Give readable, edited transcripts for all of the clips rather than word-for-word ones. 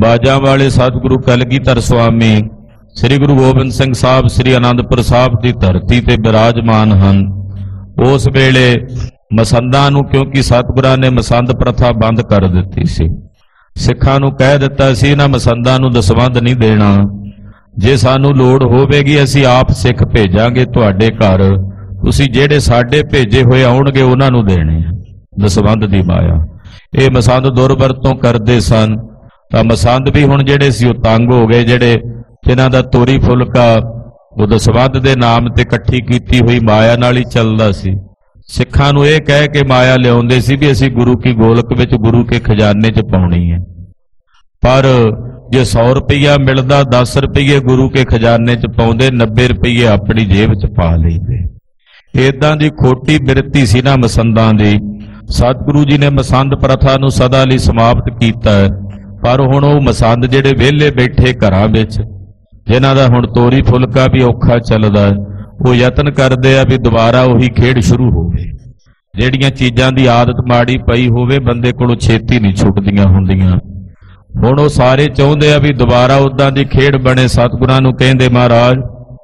ਬਾਜਾਂ ਵਾਲੇ ਸਤਿਗੁਰੂ ਕਲਗੀਧਰ ਸੁਆਮੀ ਸ੍ਰੀ ਗੁਰੂ ਗੋਬਿੰਦ ਸਿੰਘ ਸਾਹਿਬ ਸ੍ਰੀ ਅਨੰਦਪੁਰ ਸਾਹਿਬ ਦੀ ਧਰਤੀ ਤੇ ਬਿਰਾਜਮਾਨ ਹਨ। ਉਸ ਵੇਲੇ ਮਸੰਦਾਂ ਨੂੰ, ਕਿਉਂਕਿ ਸਤਿਗੁਰਾਂ ਨੇ ਮਸੰਦ ਪ੍ਰਥਾ ਬੰਦ ਕਰ ਦਿੱਤੀ ਸੀ, ਸਿੱਖਾਂ ਨੂੰ ਕਹਿ ਦਿੱਤਾ ਸੀ ਇਹਨਾਂ ਮਸੰਦਾਂ ਨੂੰ ਦਸਵੰਧ ਨਹੀਂ ਦੇਣਾ, ਜੇ ਸਾਨੂੰ ਲੋੜ ਹੋਵੇਗੀ ਅਸੀਂ ਆਪ ਸਿੱਖ ਭੇਜਾਂਗੇ ਤੁਹਾਡੇ ਘਰ, ਤੁਸੀਂ ਜਿਹੜੇ ਸਾਡੇ ਭੇਜੇ ਹੋਏ ਆਉਣਗੇ ਉਹਨਾਂ ਨੂੰ ਦੇਣੇ ਦਸਵੰਧ ਦੀ ਮਾਇਆ। ਇਹ ਮਸੰਦ ਦੁਰਵਰਤੋਂ ਕਰਦੇ ਸਨ, ਤਾਂ ਮਸੰਦ ਵੀ ਹੁਣ ਜਿਹੜੇ ਸੀ ਉਹ ਤੰਗ ਹੋ ਗਏ, ਜਿਹੜੇ ਜਿਨ੍ਹਾਂ ਦਾ ਤੋਰੀ ਫੁਲਕਾ ਉਹ ਦਸਵੰਧ ਦੇ ਨਾਮ ਤੇ ਇਕੱਠੀ ਕੀਤੀ ਹੋਈ ਮਾਇਆ ਨਾਲ ਹੀ ਚੱਲਦਾ ਸੀ। ਸਿੱਖਾਂ ਨੂੰ ਇਹ ਕਹਿ ਕੇ ਮਾਇਆ ਲਿਆਉਂਦੇ ਸੀ ਵੀ ਅਸੀਂ ਗੁਰੂ ਕੀ ਗੋਲਕ ਵਿੱਚ ਗੁਰੂ ਕੇ ਖਜ਼ਾਨੇ 'ਚ ਪਾਉਣੀ ਹੈ, ਪਰ ਜੇ 100 ਰੁਪਈਆ ਮਿਲਦਾ 10 ਰੁਪਈਏ ਗੁਰੂ ਕੇ ਖਜ਼ਾਨੇ 'ਚ ਪਾਉਂਦੇ, 90 ਰੁਪਈਏ ਆਪਣੀ ਜੇਬ 'ਚ ਪਾ ਲੈਂਦੇ। ਏਦਾਂ ਦੀ ਖੋਟੀ ਬਿਰਤੀ ਸੀ ਨਾ ਮਸੰਦਾਂ ਦੀ। ਸਤਿਗੁਰੂ ਜੀ ਨੇ ਮਸੰਦ ਪ੍ਰਥਾ ਨੂੰ ਸਦਾ ਲਈ ਸਮਾਪਤ ਕੀਤਾ ਹੈ, ਪਰ ਹੁਣ ਉਹ ਮਸੰਦ ਜਿਹੜੇ ਵਿਹਲੇ ਬੈਠੇ ਘਰਾਂ ਵਿੱਚ, ਜਿਨ੍ਹਾਂ ਦਾ ਹੁਣ ਤੋਰੀ ਫੁਲਕਾ ਵੀ ਔਖਾ ਚੱਲਦਾ, ਉਹ ਯਤਨ ਕਰਦੇ ਆ ਵੀ ਦੁਬਾਰਾ ਉਹੀ ਖੇਡ ਸ਼ੁਰੂ ਹੋਵੇ। ਜਿਹੜੀਆਂ ਚੀਜ਼ਾਂ ਦੀ ਆਦਤ ਮਾੜੀ ਪਈ ਹੋਵੇ ਬੰਦੇ ਕੋਲੋਂ ਛੇਤੀ ਨਹੀਂ ਛੁੱਟਦੀਆਂ ਹੁੰਦੀਆਂ, ਹੁਣ ਉਹ ਸਾਰੇ ਚਾਹੁੰਦੇ ਆ ਵੀ ਦੁਬਾਰਾ ਉਦਾਂ ਦੀ ਖੇਡ ਬਣੇ। ਸਤਿਗੁਰਾਂ ਨੂੰ ਕਹਿੰਦੇ ਮਹਾਰਾਜ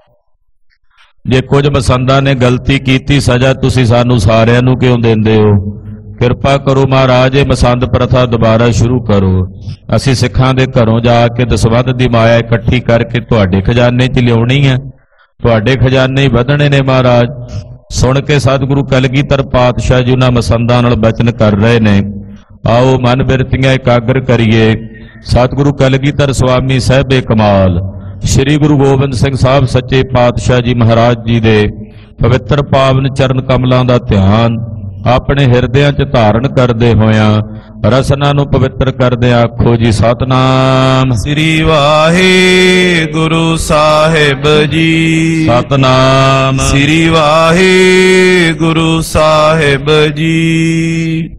ਜੇ ਕੁਝ ਮਸੰਦਾਂ ਨੇ ਗਲਤੀ ਕੀਤੀ ਸਜ਼ਾ ਤੁਸੀਂ ਸਾਨੂੰ ਸਾਰਿਆਂ ਨੂੰ ਕਿਉਂ ਦਿੰਦੇ ਹੋ, ਕਿਰਪਾ ਕਰੋ ਮਹਾਰਾਜ ਇਹ ਮਸੰਦ ਪ੍ਰਥਾ ਦੁਬਾਰਾ ਸ਼ੁਰੂ ਕਰੋ, ਅਸੀਂ ਸਿੱਖਾਂ ਦੇ ਘਰੋਂ ਜਾ ਕੇ ਦਸਵੰਧ ਦੀ ਮਾਇਆ ਇਕੱਠੀ ਕਰਕੇ ਤੁਹਾਡੇ ਖਜ਼ਾਨੇ 'ਚ ਲਿਆਉਣੀ ਹੈ, ਤੁਹਾਡੇ ਖਜ਼ਾਨੇ ਹੀ ਵਧਣੇ ਨੇ ਮਹਾਰਾਜ। ਸੁਣ ਕੇ ਸਤਿਗੁਰੂ ਕਲਗੀਧਰ ਪਾਤਸ਼ਾਹ ਜੀ ਉਹਨਾਂ ਮਸੰਦਾਂ ਨਾਲ ਬਚਨ ਕਰ ਰਹੇ ਨੇ। ਆਓ ਮਨ ਬਿਰਤੀਆਂ ਇਕਾਗਰ ਕਰੀਏ। ਸਤਿਗੁਰੂ ਕਲਗੀਧਰ ਸੁਆਮੀ ਸਾਹਿਬੇ ਕਮਾਲ ਸ੍ਰੀ ਗੁਰੂ ਗੋਬਿੰਦ ਸਿੰਘ ਸਾਹਿਬ ਸੱਚੇ ਪਾਤਸ਼ਾਹ ਜੀ ਮਹਾਰਾਜ ਜੀ ਦੇ ਪਵਿੱਤਰ ਪਾਵਨ ਚਰਨ ਕਮਲਾਂ ਦਾ ਧਿਆਨ ਆਪਣੇ ਹਿਰਦਿਆਂ 'ਚ ਧਾਰਨ ਕਰਦੇ ਹੋਇਆਂ ਰਸਨਾ ਨੂੰ ਪਵਿੱਤਰ ਕਰਦੇ ਆਖੋ ਜੀ ਸਤਨਾਮ ਸ੍ਰੀ ਵਾਹਿਗੁਰੂ ਸਾਹਿਬ ਜੀ। ਸਤਨਾਮ ਸ੍ਰੀ ਵਾਹਿਗੁਰੂ ਸਾਹਿਬ ਜੀ।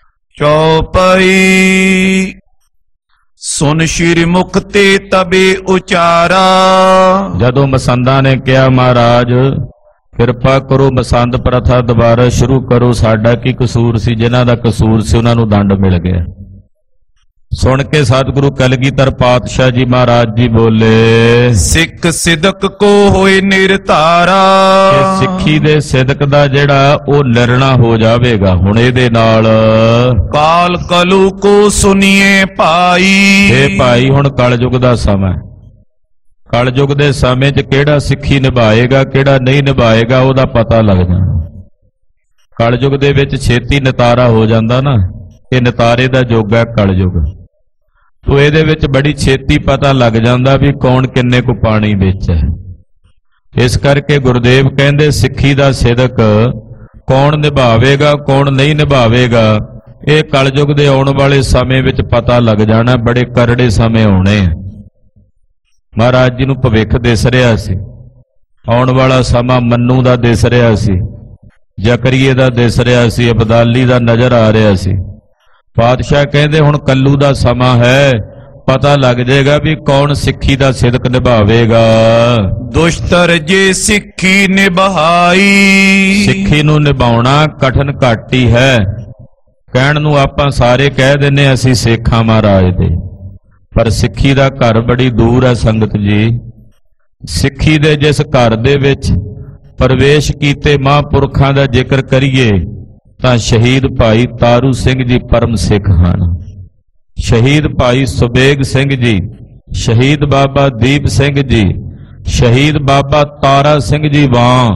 ਚੌਪਈ ਸੁਨ ਸ਼੍ਰੀ ਮੁਖ ਤੇ ਤਬੇ ਉਚਾਰਾ। ਜਦੋਂ ਮਸੰਦਾਂ ਨੇ ਕਿਹਾ ਮਹਾਰਾਜ ਕਿਰਪਾ ਕਰੋ ਮਸੰਦ ਪ੍ਰਥਾ ਦੁਬਾਰਾ ਸ਼ੁਰੂ ਕਰੋ, ਸਾਡਾ ਕੀ ਕਸੂਰ ਸੀ, ਜਿਨ੍ਹਾਂ ਦਾ ਕਸੂਰ ਸੀ ਉਹਨਾਂ ਨੂੰ ਦੰਡ ਮਿਲ ਗਿਆ। ਸੁਣ ਕੇ ਸਤਿਗੁਰੂ ਕਲਗੀਧਰ ਪਾਤਸ਼ਾਹ ਜੀ ਮਹਾਰਾਜ ਜੀ ਬੋਲੇ ਸਿੱਖ ਸਿਦਕ ਕੋ ਹੋਏ ਨਿਰਧਾਰਾ। ਸਿੱਖੀ ਦੇ ਸਿਦਕ ਦਾ ਜਿਹੜਾ ਉਹ ਨਿਰਣਾ ਹੋ ਜਾਵੇਗਾ ਹੁਣ ਇਹਦੇ ਨਾਲ। ਕਾਲ ਕਲੂ ਕੋ ਸੁਨੀਏ ਭਾਈ। ਇਹ ਭਾਈ ਹੁਣ ਕਲਯੁਗ ਦਾ ਸਮਾਂ, ਕਲਯੁਗ ਦੇ ਸਮੇਂ 'ਚ ਕਿਹੜਾ ਸਿੱਖੀ ਨਿਭਾਏਗਾ ਕਿਹੜਾ ਨਹੀਂ ਨਿਭਾਏਗਾ ਉਹਦਾ ਪਤਾ ਲੱਗ ਜਾਣਾ। ਕਲਯੁਗ ਦੇ ਵਿੱਚ ਛੇਤੀ ਨਿਤਾਰਾ ਹੋ ਜਾਂਦਾ ਨਾ, ਇਹ ਨਿਤਾਰੇ ਦਾ ਯੁੱਗ ਹੈ ਕਲਯੁਗ, ਤੋ ਇਹਦੇ ਵਿੱਚ ਬੜੀ ਛੇਤੀ ਪਤਾ ਲੱਗ ਜਾਂਦਾ ਵੀ ਕੌਣ ਕਿੰਨੇ ਕੁ ਪਾਣੀ ਵਿੱਚ ਹੈ। ਇਸ ਕਰਕੇ ਗੁਰਦੇਵ ਕਹਿੰਦੇ ਸਿੱਖੀ ਦਾ ਸਿਦਕ ਕੌਣ ਨਿਭਾਵੇਗਾ ਕੌਣ ਨਹੀਂ ਨਿਭਾਵੇਗਾ ਇਹ ਕਲਯੁਗ ਦੇ ਆਉਣ ਵਾਲੇ ਸਮੇਂ ਵਿੱਚ ਪਤਾ ਲੱਗ ਜਾਣਾ। ਬੜੇ ਕਰੜੇ ਸਮੇਂ ਆਉਣੇ। ਮਹਾਰਾਜ ਜੀ ਨੂੰ ਭਵਿੱਖ ਦਿਸ ਰਿਹਾ ਸੀ, ਆਉਣ ਵਾਲਾ ਸਮਾਂ ਮੰਨੂ ਦਾ ਦਿਸ ਰਿਹਾ ਸੀ, ਜ਼ਕਰੀਏ ਦਾ ਦਿਸ ਰਿਹਾ ਸੀ, ਅਬਦਾਲੀ ਦਾ ਨਜ਼ਰ ਆ ਰਿਹਾ ਸੀ। ਪਾਤਸ਼ਾਹ ਕਹਿੰਦੇ ਹੁਣ ਕੱਲੂ ਦਾ ਸਮਾਂ ਹੈ, ਪਤਾ ਲੱਗ ਜਾਏਗਾ ਵੀ ਕੌਣ ਸਿੱਖੀ ਦਾ ਸਿਦਕ ਨਿਭਾਵੇਗਾ। ਦੁਸ਼ਤਰ ਜੇ ਸਿੱਖੀ ਨਿਭਾਈ। ਸਿੱਖੀ ਨੂੰ ਨਿਭਾਉਣਾ ਕਠਨ ਘੱਟ ਹੀ ਹੈ। ਕਹਿਣ ਨੂੰ ਆਪਾਂ ਸਾਰੇ ਕਹਿ ਦਿੰਨੇ ਅਸੀਂ ਸਿੱਖਾਂ ਮਹਾਰਾਜ ਦੇ, ਪਰ ਸਿੱਖੀ ਦਾ ਘਰ ਬੜੀ ਦੂਰ ਹੈ ਸੰਗਤ ਜੀ। ਸਿੱਖੀ ਦੇ ਜਿਸ ਘਰ ਦੇ ਵਿੱਚ ਪ੍ਰਵੇਸ਼ ਕੀਤੇ ਮਹਾਂਪੁਰਖਾਂ ਦਾ ਜ਼ਿਕਰ ਕਰੀਏ ਤਾਂ ਸ਼ਹੀਦ ਭਾਈ ਤਾਰੂ ਸਿੰਘ ਜੀ ਪਰਮ ਸਿੱਖ ਹਨ, ਸ਼ਹੀਦ ਭਾਈ ਸੁਬੇਗ ਸਿੰਘ ਜੀ, ਸ਼ਹੀਦ ਬਾਬਾ ਦੀਪ ਸਿੰਘ ਜੀ, ਸ਼ਹੀਦ ਬਾਬਾ ਤਾਰਾ ਸਿੰਘ ਜੀ ਵਾਂ,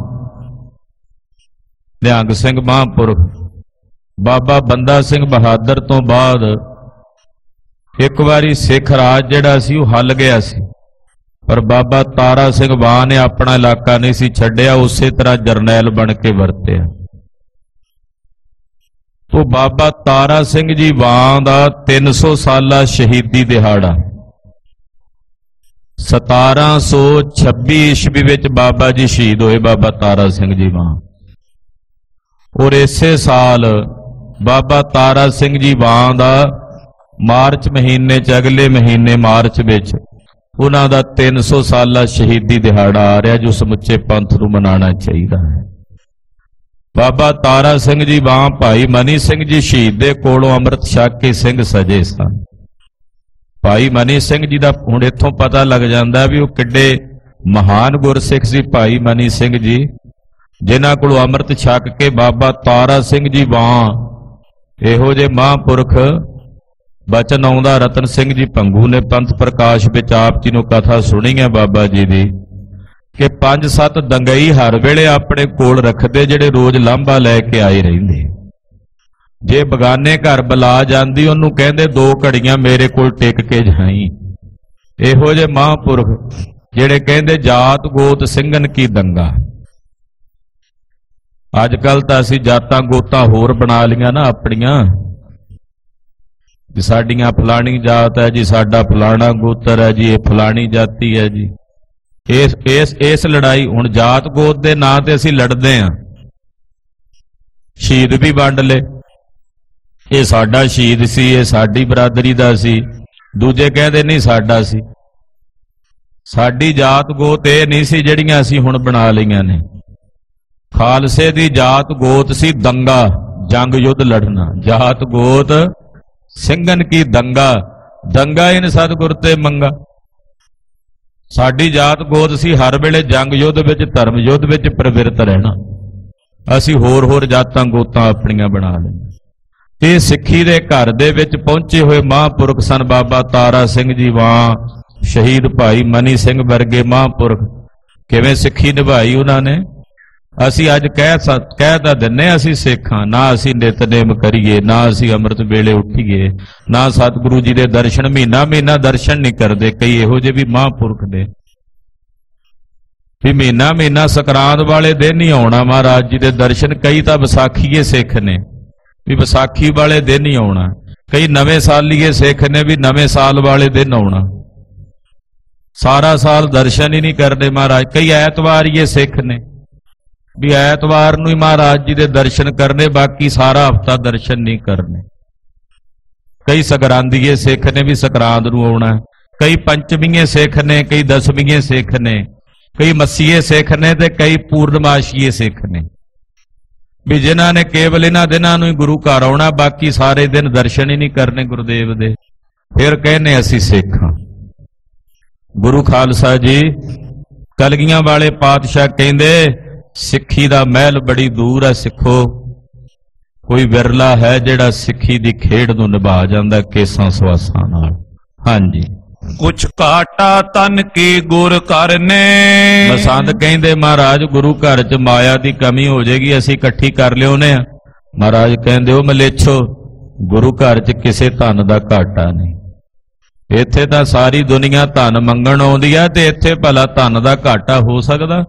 ਨਿਹੰਗ ਸਿੰਘ ਮਹਾਂਪੁਰਖ, ਬਾਬਾ ਬੰਦਾ ਸਿੰਘ ਬਹਾਦਰ ਤੋਂ ਬਾਅਦ ਇੱਕ ਵਾਰੀ ਸਿੱਖ ਰਾਜ ਜਿਹੜਾ ਸੀ ਉਹ ਹੱਲ ਗਿਆ ਸੀ, ਪਰ ਬਾਬਾ ਤਾਰਾ ਸਿੰਘ ਵਾਂ ਨੇ ਆਪਣਾ ਇਲਾਕਾ ਨਹੀਂ ਸੀ ਛੱਡਿਆ, ਉਸੇ ਤਰ੍ਹਾਂ ਜਰਨੈਲ ਬਣ ਕੇ ਵਰਤਿਆ। ਤੋ ਬਾਬਾ ਤਾਰਾ ਸਿੰਘ ਜੀ ਵਾਂ ਦਾ 300 ਸਾਲਾ ਸ਼ਹੀਦੀ ਦਿਹਾੜਾ 1726 ਈਸਵੀ ਵਿੱਚ ਬਾਬਾ ਜੀ ਸ਼ਹੀਦ ਹੋਏ, ਬਾਬਾ ਤਾਰਾ ਸਿੰਘ ਜੀ ਵਾਂ। ਔਰ ਇਸੇ ਸਾਲ ਬਾਬਾ ਤਾਰਾ ਸਿੰਘ ਜੀ ਵਾਂ ਦਾ ਮਾਰਚ ਮਹੀਨੇ 'ਚ, ਅਗਲੇ ਮਹੀਨੇ ਮਾਰਚ ਵਿੱਚ ਉਹਨਾਂ ਦਾ 300 ਸਾਲਾ ਸ਼ਹੀਦੀ ਦਿਹਾੜਾ ਆ ਰਿਹਾ, ਜੋ ਸਮੁੱਚੇ ਪੰਥ ਨੂੰ ਮਨਾਉਣਾ ਚਾਹੀਦਾ ਹੈ। ਬਾਬਾ ਤਾਰਾ ਸਿੰਘ ਜੀ ਵਾਂ ਭਾਈ ਮਨੀ ਸਿੰਘ ਜੀ ਸ਼ਹੀਦ ਦੇ ਕੋਲੋਂ ਅੰਮ੍ਰਿਤ ਛਕ ਕੇ ਸਿੰਘ ਸਜੇ ਸਨ। ਭਾਈ ਮਨੀ ਸਿੰਘ ਜੀ ਦਾ ਹੁਣ ਇੱਥੋਂ ਪਤਾ ਲੱਗ ਜਾਂਦਾ ਵੀ ਉਹ ਕਿੱਡੇ ਮਹਾਨ ਗੁਰਸਿੱਖ ਸੀ ਭਾਈ ਮਨੀ ਸਿੰਘ ਜੀ, ਜਿਨ੍ਹਾਂ ਕੋਲੋਂ ਅੰਮ੍ਰਿਤ ਛਕ ਕੇ ਬਾਬਾ ਤਾਰਾ ਸਿੰਘ ਜੀ ਵਾਂ ਇਹੋ ਜਿਹੇ ਮਹਾਂਪੁਰਖ ਬਚਨ ਆਉਂਦਾ। ਰਤਨ ਸਿੰਘ ਜੀ ਭੰਗੂ ਨੇ ਪੰਥ ਪ੍ਰਕਾਸ਼ ਵਿੱਚ ਆਪ ਜੀ ਨੂੰ ਕਥਾ ਸੁਣੀ ਹੈ ਬਾਬਾ ਜੀ ਦੀ ਕਿ 5-7 ਦੰਗਈ ਹਰ ਵੇਲੇ ਆਪਣੇ ਕੋਲ ਰੱਖਦੇ, ਜਿਹੜੇ ਰੋਜ਼ ਲਾਂਭਾ ਲੈ ਕੇ ਆਏ ਰਹਿੰਦੇ। ਜੇ ਬਗਾਨੇ ਘਰ ਬੁਲਾ ਜਾਂਦੀ ਉਹਨੂੰ ਕਹਿੰਦੇ 2 ਘੜੀਆਂ ਮੇਰੇ ਕੋਲ ਟਿਕ ਕੇ ਜਾਈ। ਇਹੋ ਜਿਹੇ ਮਹਾਂਪੁਰਖ ਜਿਹੜੇ ਕਹਿੰਦੇ ਜਾਤ ਗੋਤ ਸਿੰਘਨ ਕੀ ਦੰਗਾ। ਅੱਜ ਕੱਲ ਤਾਂ ਅਸੀਂ ਜਾਤਾਂ ਗੋਤਾਂ ਹੋਰ ਬਣਾ ਲੀਆਂ ਨਾ ਆਪਣੀਆਂ, ਜੀ ਸਾਡੀਆਂ ਫਲਾਣੀ ਜਾਤ ਹੈ ਜੀ, ਸਾਡਾ ਫਲਾਣਾ ਗੋਤਰ ਹੈ ਜੀ, ਇਹ ਫਲਾਣੀ ਜਾਤੀ ਹੈ ਜੀ। ਇਸ ਲੜਾਈ ਹੁਣ ਜਾਤ ਗੋਤ ਦੇ ਨਾਂ ਤੇ ਅਸੀਂ ਲੜਦੇ ਆਂ। ਸ਼ਹੀਦ ਵੀ ਵੰਡ ਲਏ, ਇਹ ਸਾਡਾ ਸ਼ਹੀਦ ਸੀ, ਇਹ ਸਾਡੀ ਬਰਾਦਰੀ ਦਾ ਸੀ, ਦੂਜੇ ਕਹਿੰਦੇ ਨਹੀਂ ਸਾਡਾ ਸੀ। ਸਾਡੀ ਜਾਤ ਗੋਤ ਇਹ ਨਹੀਂ ਸੀ ਜਿਹੜੀਆਂ ਅਸੀਂ ਹੁਣ ਬਣਾ ਲਈਆਂ ਨੇ। ਖਾਲਸੇ ਦੀ ਜਾਤ ਗੋਤ ਸੀ ਦੰਗਾ, ਜੰਗ ਯੁੱਧ ਲੜਨਾ। ਜਾਤ ਗੋਤ ਸਿੰਘਨ ਕੀ ਦੰਗਾ, ਦੰਗਾ ਇਨ ਸਤਿਗੁਰ ਤੇ ਮੰਗਾ। ਸਾਡੀ ਜਾਤ ਗੋਤ ਸੀ ਹਰ ਵੇਲੇ ਜੰਗ ਯੁੱਧ ਵਿੱਚ, ਧਰਮ ਯੁੱਧ ਵਿੱਚ ਪ੍ਰਵਿਰਤ ਰਹਿਣਾ। ਅਸੀਂ ਹੋਰ ਜਾਤਾਂ ਗੋਤਾਂ ਆਪਣੀਆਂ ਬਣਾ ਲਈਆਂ। ਇਹ ਸਿੱਖੀ ਦੇ ਘਰ ਦੇ ਵਿੱਚ ਪਹੁੰਚੇ ਹੋਏ ਮਹਾਂਪੁਰਖ ਸਨ ਬਾਬਾ ਤਾਰਾ ਸਿੰਘ ਜੀ ਵਾਂ, ਸ਼ਹੀਦ ਭਾਈ ਮਨੀ ਸਿੰਘ ਵਰਗੇ ਮਹਾਂਪੁਰਖ। ਕਿਵੇਂ ਸਿੱਖੀ ਨਿਭਾਈ ਉਹਨਾਂ ਨੇ। ਅਸੀਂ ਅੱਜ ਕਹਿ ਤਾਂ ਦਿੰਨੇ ਅਸੀਂ ਸਿੱਖਾਂ, ਨਾ ਅਸੀਂ ਨਿਤਨੇਮ ਕਰੀਏ, ਨਾ ਅਸੀਂ ਅੰਮ੍ਰਿਤ ਵੇਲੇ ਉੱਠੀਏ, ਨਾ ਸਤਿਗੁਰੂ ਜੀ ਦੇ ਦਰਸ਼ਨ ਮਹੀਨਾ ਦਰਸ਼ਨ ਨਹੀਂ ਕਰਦੇ। ਕਈ ਇਹੋ ਜਿਹੇ ਵੀ ਮਹਾਂਪੁਰਖ ਨੇ ਵੀ ਮਹੀਨਾ ਸੰਕਰਾਂਤ ਵਾਲੇ ਦਿਨ ਹੀ ਆਉਣਾ ਮਹਾਰਾਜ ਜੀ ਦੇ ਦਰਸ਼ਨ। ਕਈ ਤਾਂ ਵਿਸਾਖੀਏ ਸਿੱਖ ਨੇ ਵੀ ਵਿਸਾਖੀ ਵਾਲੇ ਦਿਨ ਹੀ ਆਉਣਾ। ਕਈ ਨਵੇਂ ਸਾਲੀਏ ਸਿੱਖ ਨੇ ਵੀ ਨਵੇਂ ਸਾਲ ਵਾਲੇ ਦਿਨ ਆਉਣਾ। ਸਾਰਾ ਸਾਲ ਦਰਸ਼ਨ ਹੀ ਨਹੀਂ ਕਰਦੇ ਮਹਾਰਾਜ। ਕਈ ਐਤਵਾਰੀਏ ਸਿੱਖ ਨੇ ਵੀ ਐਤਵਾਰ ਨੂੰ ਹੀ ਮਹਾਰਾਜ ਜੀ ਦੇ ਦਰਸ਼ਨ ਕਰਨੇ, ਬਾਕੀ ਸਾਰਾ ਹਫ਼ਤਾ ਦਰਸ਼ਨ ਨਹੀਂ ਕਰਨੇ। ਕਈ ਸੰਗਰਾਂਦੀਏ ਸਿੱਖ ਨੇ ਵੀ ਸੰਗਰਾਂਦ ਨੂੰ ਆਉਣਾ। ਕਈ ਪੰਚਮੀਏ ਸਿੱਖ ਨੇ, ਕਈ ਦਸਵੀਏ ਸਿੱਖ ਨੇ, ਕਈ ਮੱਸੀਏ ਸਿੱਖ ਨੇ ਤੇ ਕਈ ਪੂਰਨਮਾਸ਼ੀਏ ਸਿੱਖ ਨੇ ਵੀ ਜਿਨ੍ਹਾਂ ਨੇ ਕੇਵਲ ਇਹਨਾਂ ਦਿਨਾਂ ਨੂੰ ਹੀ ਗੁਰੂ ਘਰ ਆਉਣਾ, ਬਾਕੀ ਸਾਰੇ ਦਿਨ ਦਰਸ਼ਨ ਹੀ ਨਹੀਂ ਕਰਨੇ ਗੁਰਦੇਵ ਦੇ। ਫਿਰ ਕਹਿੰਦੇ ਅਸੀਂ ਸਿੱਖ ਹਾਂ। ਗੁਰੂ ਖਾਲਸਾ ਜੀ ਕਲਗੀਆਂ ਵਾਲੇ ਪਾਤਸ਼ਾਹ ਕਹਿੰਦੇ ਸਿੱਖੀ ਦਾ ਮਹਿਲ ਬੜੀ ਦੂਰ ਹੈ ਸਿੱਖੋ, ਕੋਈ ਵਿਰਲਾ ਹੈ ਜਿਹੜਾ ਸਿੱਖੀ ਦੀ ਖੇਡ ਨੂੰ ਨਿਭਾ ਜਾਂਦਾ ਕੇਸਾਂ ਸਵਾਸਾਂ ਨਾਲ। ਹਾਂਜੀ, ਕੁਛ ਘਾਟਾ ਤਨ ਕੀ ਗੁਰ ਕਰਨੇ। ਮਸੰਦ ਕਹਿੰਦੇ ਮਹਾਰਾਜ ਗੁਰੂ ਘਰ ਚ ਮਾਇਆ ਦੀ ਕਮੀ ਹੋ ਜਾਏਗੀ, ਅਸੀਂ ਇਕੱਠੀ ਕਰ ਲਿਆਉਨੇ ਆ। ਮਹਾਰਾਜ ਕਹਿੰਦੇ ਉਹ ਮਲੇਛੋ, ਗੁਰੂ ਘਰ ਚ ਕਿਸੇ ਧਨ ਦਾ ਘਾਟਾ ਨਹੀਂ। ਇੱਥੇ ਤਾਂ ਸਾਰੀ ਦੁਨੀਆ ਧਨ ਮੰਗਣ ਆਉਂਦੀ ਆ ਤੇ ਇੱਥੇ ਭਲਾ ਧਨ ਦਾ ਘਾਟਾ ਹੋ ਸਕਦਾ?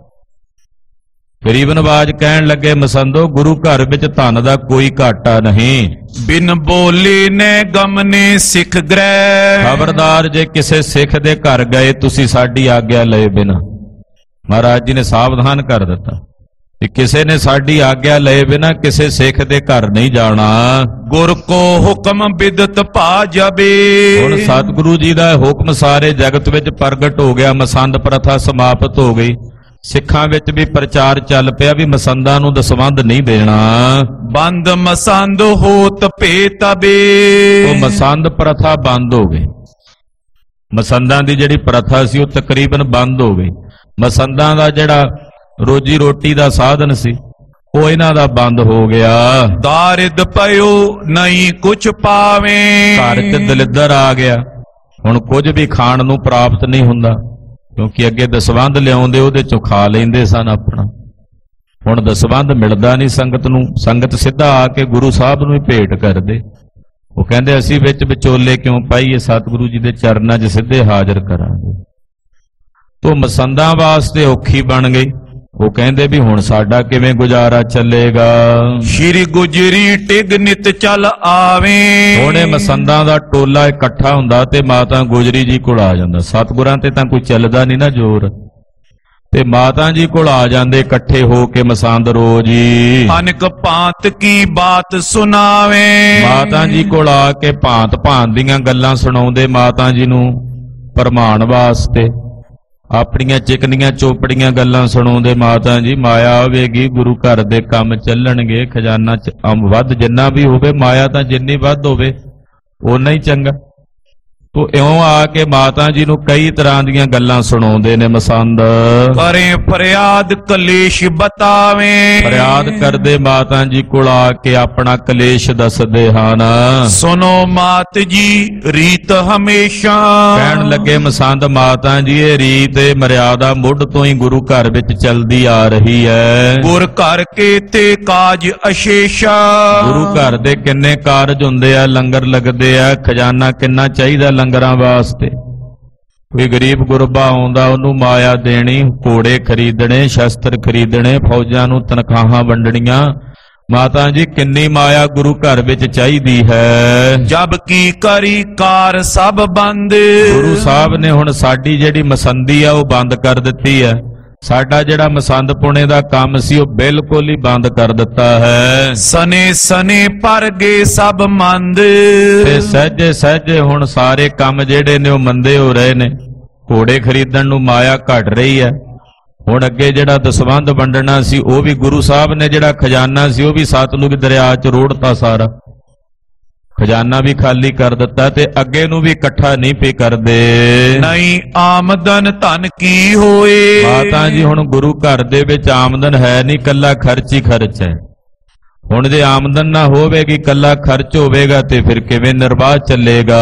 ਗਰੀਬ ਨਵਾਜ ਕਹਿਣ ਲੱਗੇ ਮਸੰਦੋ ਗੁਰੂ ਘਰ ਵਿੱਚ ਧਨ ਦਾ ਕੋਈ ਘਾਟਾ ਨਹੀਂ। ਬਿਨ ਬੋਲੀ ਨੇ ਗਮਨੇ ਸਿੱਖ ਗ੍ਰਹਿ। ਖਬਰਦਾਰ ਜੇ ਕਿਸੇ ਸਿੱਖ ਦੇ ਘਰ ਗਏ ਤੁਸੀਂ ਸਾਡੀ ਆਗਿਆ ਲਏ ਬਿਨਾ। ਮਹਾਰਾਜ ਜੀ ਨੇ ਸਾਵਧਾਨ ਕਰ ਦਿੱਤਾ ਕਿ ਕਿਸੇ ਨੇ ਸਾਡੀ ਆਗਿਆ ਲਏ ਬਿਨਾ ਕਿਸੇ ਸਿੱਖ ਦੇ ਘਰ ਨਹੀਂ ਜਾਣਾ। ਗੁਰ ਕੋ ਹੁਕਮ ਬਿਦਤ ਭਾ ਜਾਵੇ। ਹੁਣ ਸਤਿਗੁਰੂ ਜੀ ਦਾ ਹੁਕਮ ਸਾਰੇ ਜਗਤ ਵਿੱਚ ਪ੍ਰਗਟ ਹੋ ਗਿਆ, ਮਸੰਦ ਪ੍ਰਥਾ ਸਮਾਪਤ ਹੋ ਗਈ। ਸਿੱਖਾਂ ਵਿੱਚ ਵੀ ਪ੍ਰਚਾਰ ਚੱਲ ਪਿਆ ਵੀ ਮਸੰਦਾਂ ਨੂੰ ਦਸਵੰਧ ਨਹੀਂ ਦੇਣਾ। ਬੰਦ ਮਸੰਦ ਹੋਤ ਭੇ ਤਬੇ। ਉਹ ਮਸੰਦ ਪ੍ਰਥਾ ਬੰਦ ਹੋ ਗਈ। ਮਸੰਦਾਂ ਦੀ ਜਿਹੜੀ ਪ੍ਰਥਾ ਸੀ ਉਹ ਤਕਰੀਬਨ ਬੰਦ ਹੋ ਗਈ। ਮਸੰਦਾਂ ਦਾ ਜਿਹੜਾ ਰੋਜੀ ਰੋਟੀ ਦਾ ਸਾਧਨ ਸੀ ਉਹ ਇਹਨਾਂ ਦਾ ਬੰਦ ਹੋ ਗਿਆ। ਦਾਰਿਦ ਪਇਓ ਨਹੀਂ ਕੁਛ ਪਾਵੇ। ਘਰ ਚ ਦਲਿੱਦਰ ਆ ਗਿਆ, ਹੁਣ ਕੁਝ ਵੀ ਖਾਣ ਨੂੰ ਪ੍ਰਾਪਤ ਨਹੀਂ ਹੁੰਦਾ, ਕਿਉਂਕਿ ਅੱਗੇ ਦਸਵੰਧ ਲਿਆਉਂਦੇ ਉਹਦੇ ਚੋਂ ਖਾ ਲੈਂਦੇ ਸਨ ਆਪਣਾ। ਹੁਣ ਦਸਵੰਧ ਮਿਲਦਾ ਨਹੀਂ ਸੰਗਤ ਨੂੰ, ਸੰਗਤ ਸਿੱਧਾ ਆ ਕੇ ਗੁਰੂ ਸਾਹਿਬ ਨੂੰ ਹੀ ਭੇਟ ਕਰਦੇ। ਉਹ ਕਹਿੰਦੇ ਅਸੀਂ ਵਿੱਚ ਵਿਚੋਲੇ ਕਿਉਂ ਪਾਈਏ, ਸਤਿਗੁਰੂ ਜੀ ਦੇ ਚਰਨਾਂ 'ਚ ਸਿੱਧੇ ਹਾਜ਼ਰ ਕਰਾਂਗੇ। ਤੋ ਮਸੰਦਾਂ ਵਾਸਤੇ ਔਖੀ ਬਣ ਗਈ। ਉਹ ਕਹਿੰਦੇ ਵੀ ਹੁਣ ਸਾਡਾ ਕਿਵੇਂ ਗੁਜ਼ਾਰਾ ਚੱਲੇਗਾ। ਸ਼੍ਰੀ ਗੁਜਰੀ ਟਿਗ ਨਿਤ ਚੱਲ ਆਵੇ। ਹੁਣੇ ਮਸੰਦਾਂ ਦਾ ਟੋਲਾ ਇਕੱਠਾ ਹੁੰਦਾ ਤੇ ਮਾਤਾ ਗੁਜਰੀ ਜੀ ਕੋਲ ਆ ਜਾਂਦਾ। ਸਤਿਗੁਰਾਂ ਤੇ ਤਾਂ ਕੋਈ ਚੱਲਦਾ ਨਹੀਂ ਨਾ ਜ਼ੋਰ, ਤੇ ਮਾਤਾ ਜੀ ਕੋਲ ਆ ਜਾਂਦੇ ਇਕੱਠੇ ਹੋ ਕੇ ਮਸੰਦ ਰੋਜ਼ ਹੀ। ਅਨਕ ਭਾਂਤ ਕੀ ਬਾਤ ਸੁਣਾਵੇ। ਮਾਤਾ ਜੀ ਕੋਲ ਆ ਕੇ ਭਾਂਤ ਭਾਂਤ ਦੀਆਂ ਗੱਲਾਂ ਸੁਣਾਉਂਦੇ ਮਾਤਾ ਜੀ ਨੂੰ ਭਰਮਾਉਣ ਵਾਸਤੇ। ਆਪਣੀਆਂ ਚਿਕਨੀਆਂ ਚੋਪੜੀਆਂ ਗੱਲਾਂ ਸੁਣਾਉਂਦੇ ਮਾਤਾ ਜੀ। ਮਾਇਆ ਆਵੇਗੀ, ਗੁਰੂ ਘਰ ਦੇ ਕੰਮ ਚੱਲਣਗੇ, ਖਜ਼ਾਨਾ ਵੱਧ ਜਿੰਨਾ ਵੀ ਹੋਵੇ, ਮਾਇਆ ਤਾਂ ਜਿੰਨੀ ਵੱਧ ਹੋਵੇ ਓਨਾ ਹੀ ਚੰਗਾ। ਤੋ ਇਉਂ ਆ ਕੇ ਮਾਤਾ ਜੀ ਨੂੰ ਕਈ ਤਰ੍ਹਾਂ ਦੀਆਂ ਗੱਲਾਂ ਸੁਣਾਉਂਦੇ ਨੇ ਮਸੰਦ। ਕਰੇ ਫਰਿਆਦ ਕਲੇਸ਼ ਬਤਾਵੇਂ, ਫਰਿਆਦ ਕਰਦੇ ਮਾਤਾ ਜੀ ਕੋਲ ਆ ਕੇ ਆਪਣਾ ਕਲੇਸ਼ ਦੱਸਦੇ ਹਨ। ਸੁਨੋ ਮਾਤ ਜੀ ਰੀਤ ਹਮੇਸ਼ਾ, ਕਹਿਣ ਲੱਗੇ ਮਸੰਦ ਮਾਤਾ ਜੀ ਇਹ ਰੀਤ ਇਹ ਮਰਿਆਦਾ ਮੁੱਢ ਤੋਂ ਹੀ ਗੁਰੂ ਘਰ ਵਿੱਚ ਚੱਲਦੀ ਆ ਰਹੀ ਹੈ। ਗੁਰ ਘਰ ਕੇ ਤੇ ਕਾਜ ਅਸ਼ੇਸ਼ਾ, ਗੁਰੂ ਘਰ ਦੇ ਕਿੰਨੇ ਕਾਰਜ ਹੁੰਦੇ ਆ, ਲੰਗਰ ਲੱਗਦੇ ਆ, ਖਜ਼ਾਨਾ ਕਿੰਨਾ ਚਾਹੀਦਾ ਲੰਗਰਾਂ ਵਾਸਤੇ। ਕੋਈ ਗਰੀਬ ਗੁਰਬਾ ਆਉਂਦਾ ਉਹਨੂੰ ਮਾਇਆ ਦੇਣੀ, ਘੋੜੇ ਖਰੀਦਣੇ, ਸ਼ਸਤਰ ਖਰੀਦਣੇ, ਫੌਜਾਂ ਨੂੰ ਤਨਖਾਹਾਂ ਵੰਡਣੀਆਂ। ਮਾਤਾ ਜੀ ਕਿੰਨੀ ਮਾਇਆ ਗੁਰੂ ਘਰ ਵਿੱਚ ਚਾਹੀਦੀ ਹੈ। ਜਬ ਕੀ ਕਰੀ ਕਾਰ ਸਭ ਬੰਦ, ਗੁਰੂ ਸਾਹਿਬ ਨੇ ਹੁਣ ਸਾਡੀ ਜਿਹੜੀ ਮਸੰਦੀ ਆ ਉਹ ਬੰਦ ਕਰ ਦਿੱਤੀ ਹੈ। ਸਾਡਾ ਜਿਹੜਾ ਮਸੰਦ ਪੁਣੇ ਦਾ ਕੰਮ ਸੀ ਉਹ ਬਿਲਕੁਲ ਹੀ ਬੰਦ ਕਰ ਦਿੱਤਾ ਹੈ। ਸਨੇ ਸਨੇ ਪਰ ਗਏ ਸਭ ਮੰਦ, ਤੇ ਸਹਿਜੇ ਸਹਿਜੇ ਹੁਣ ਸਾਰੇ ਕੰਮ ਜਿਹੜੇ ਨੇ ਉਹ ਮੰਦੇ ਹੋ ਰਹੇ ਨੇ। ਘੋੜੇ ਖਰੀਦਣ ਨੂੰ ਮਾਇਆ ਘਟ ਰਹੀ ਹੈ। ਹੁਣ ਅੱਗੇ ਜਿਹੜਾ ਦਸਵੰਧ ਵੰਡਣਾ ਸੀ ਉਹ ਵੀ ਗੁਰੂ ਸਾਹਿਬ ਨੇ ਜਿਹੜਾ ਖਜ਼ਾਨਾ ਸੀ ਉਹ ਵੀ ਸਤਲੁਜ ਦਰਿਆ 'ਚ ਰੋੜਤਾ ਸਾਰਾ। ਖਜ਼ਾਨਾ ਵੀ ਖਾਲੀ ਕਰ ਦਿੱਤਾ ਤੇ ਅੱਗੇ ਨੂੰ ਵੀ ਇਕੱਠਾ ਨਹੀਂ ਪੇ ਕਰਦੇ। ਨਹੀਂ ਆਮਦਨ ਧਨ ਕੀ ਹੋਏ, ਮਾਤਾ ਜੀ ਹੁਣ ਗੁਰੂ ਘਰ ਦੇ ਵਿੱਚ ਆਮਦਨ ਹੈ ਨਹੀਂ, ਕੱਲਾ ਖਰਚ ਹੀ ਖਰਚ ਹੈ। ਹੁਣ ਜੇ ਆਮਦਨ ਨਾ ਹੋਵੇਗੀ, ਕੱਲਾ ਖਰਚ ਹੋਵੇਗਾ ਤੇ ਫਿਰ ਕਿਵੇਂ ਨਿਰਵਾਹ ਚੱਲੇਗਾ।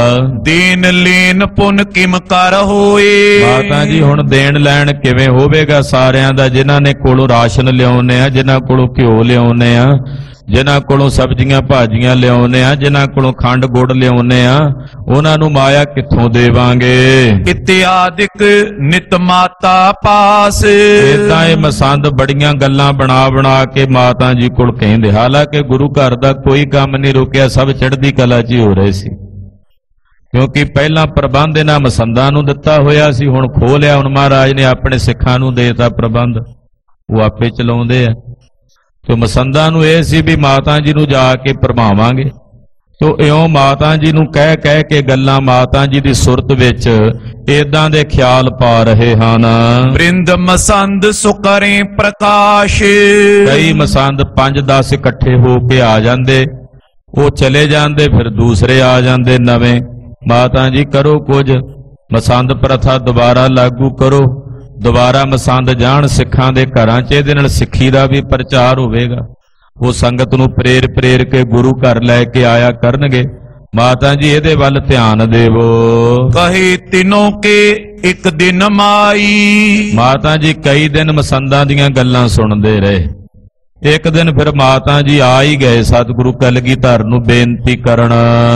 ਦੇਨ ਲੈਨ ਪੁੰਨ ਕਿਮ ਕਰ ਹੋਏ, ਮਾਤਾ ਜੀ ਹੁਣ ਦੇਣ ਲੈਣ ਕਿਵੇਂ ਹੋਵੇਗਾ ਸਾਰਿਆਂ ਦਾ, ਜਿਨ੍ਹਾਂ ਨੇ ਕੋਲੋਂ ਰਾਸ਼ਨ ਲਿਆਉਨੇ ਆ, ਜਿਨ੍ਹਾਂ ਕੋਲੋਂ ਘਿਓ ਲਿਆਉਨੇ ਆ, ਜਿਨ੍ਹਾਂ ਕੋਲੋਂ ਸਬਜ਼ੀਆਂ ਭਾਜੀਆਂ ਲਿਆਉਨੇ ਆ, ਜਿਨ੍ਹਾਂ ਕੋਲੋਂ ਖੰਡ ਗੁੜ ਲਿਆਉਨੇ ਆ, ਉਹਨਾਂ ਨੂੰ ਮਾਇਆ ਕਿੱਥੋਂ ਦੇਵਾਂਗੇ। ਇਤਿਆਦਿਕ ਨਿਤ ਮਾਤਾ ਪਾਸ, ਏਦਾਂ ਇਹ ਮਸੰਦ ਬੜੀਆਂ ਗੱਲਾਂ ਬਣਾ ਬਣਾ ਕੇ ਮਾਤਾ ਜੀ ਕੋਲ ਕਹਿੰਦੇ। ਹਾਲਾਂਕਿ ਗੁਰੂ ਘਰ ਦਾ ਕੋਈ ਕੰਮ ਨਹੀਂ ਰੁਕਿਆ, ਸਭ ਚੜ੍ਹਦੀ ਕਲਾ 'ਚ ਹੀ ਹੋ ਰਹੇ ਸੀ, ਕਿਉਂਕਿ ਪਹਿਲਾਂ ਪ੍ਰਬੰਧ ਇਹਨਾਂ ਮਸੰਦਾਂ ਨੂੰ ਦਿੱਤਾ ਹੋਇਆ ਸੀ। ਹੁਣ ਖੋਹ ਲਿਆ, ਹੁਣ ਮਹਾਰਾਜ ਨੇ ਆਪਣੇ ਸਿੱਖਾਂ ਨੂੰ ਦੇਤਾ ਪ੍ਰਬੰਧ, ਉਹ ਆਪੇ ਚਲਾਉਂਦੇ ਆ। ਤੇ ਮਸੰਦਾਂ ਨੂੰ ਇਹ ਸੀ ਵੀ ਮਾਤਾ ਜੀ ਨੂੰ ਜਾ ਕੇ ਭਰਮਾਵਾਂਗੇ। ਤੋ ਇਉਂ ਮਾਤਾ ਜੀ ਨੂੰ ਕਹਿ ਕਹਿ ਕੇ ਗੱਲਾਂ ਮਾਤਾ ਜੀ ਦੀ ਸੁਰਤ ਵਿੱਚ ਏਦਾਂ ਦੇ ਖਿਆਲ ਪਾ ਰਹੇ ਹਨ। ਬ੍ਰਿੰਦ ਮਸੰਦ ਸੁਕਰੇ ਪ੍ਰਕਾਸ਼, ਕਈ ਮਸੰਦ 5-10 ਇਕੱਠੇ ਹੋ ਕੇ ਆ ਜਾਂਦੇ, ਉਹ ਚਲੇ ਜਾਂਦੇ, ਫਿਰ ਦੂਸਰੇ ਆ ਜਾਂਦੇ ਨਵੇਂ। ਮਾਤਾ ਜੀ ਕਰੋ ਕੁਝ, ਮਸੰਦ ਪ੍ਰਥਾ ਦੁਬਾਰਾ ਲਾਗੂ ਕਰੋ, ਦੁਬਾਰਾ ਮਸੰਦ ਜਾਣ ਸਿੱਖਾਂ ਦੇ ਘਰਾਂ 'ਚ, ਇਹਦੇ ਨਾਲ ਸਿੱਖੀ ਦਾ ਵੀ ਪ੍ਰਚਾਰ ਹੋਵੇਗਾ। ਉਹ ਸੰਗਤ ਨੂੰ ਪ੍ਰੇਰ ਕੇ ਗੁਰੂ ਘਰ ਲੈ ਕੇ ਆਇਆ ਕਰਨਗੇ। ਮਾਤਾ ਜੀ ਇਹਦੇ ਵੱਲ ਧਿਆਨ ਦੇਵੋ। ਕਹੇ ਤਿਨੋਂ ਕੇ ਇੱਕ ਦਿਨ ਮਾਈ, ਮਾਤਾ ਜੀ ਕਈ ਦਿਨ ਮਸੰਦਾਂ ਦੀਆਂ ਗੱਲਾਂ ਸੁਣਦੇ ਰਹੇ। ਇੱਕ ਦਿਨ ਫਿਰ ਮਾਤਾ ਜੀ ਆ ਹੀ ਗਏ ਸਤਿਗੁਰੂ ਕਲਗੀਧਰ ਨੂੰ ਬੇਨਤੀ ਕਰਨ।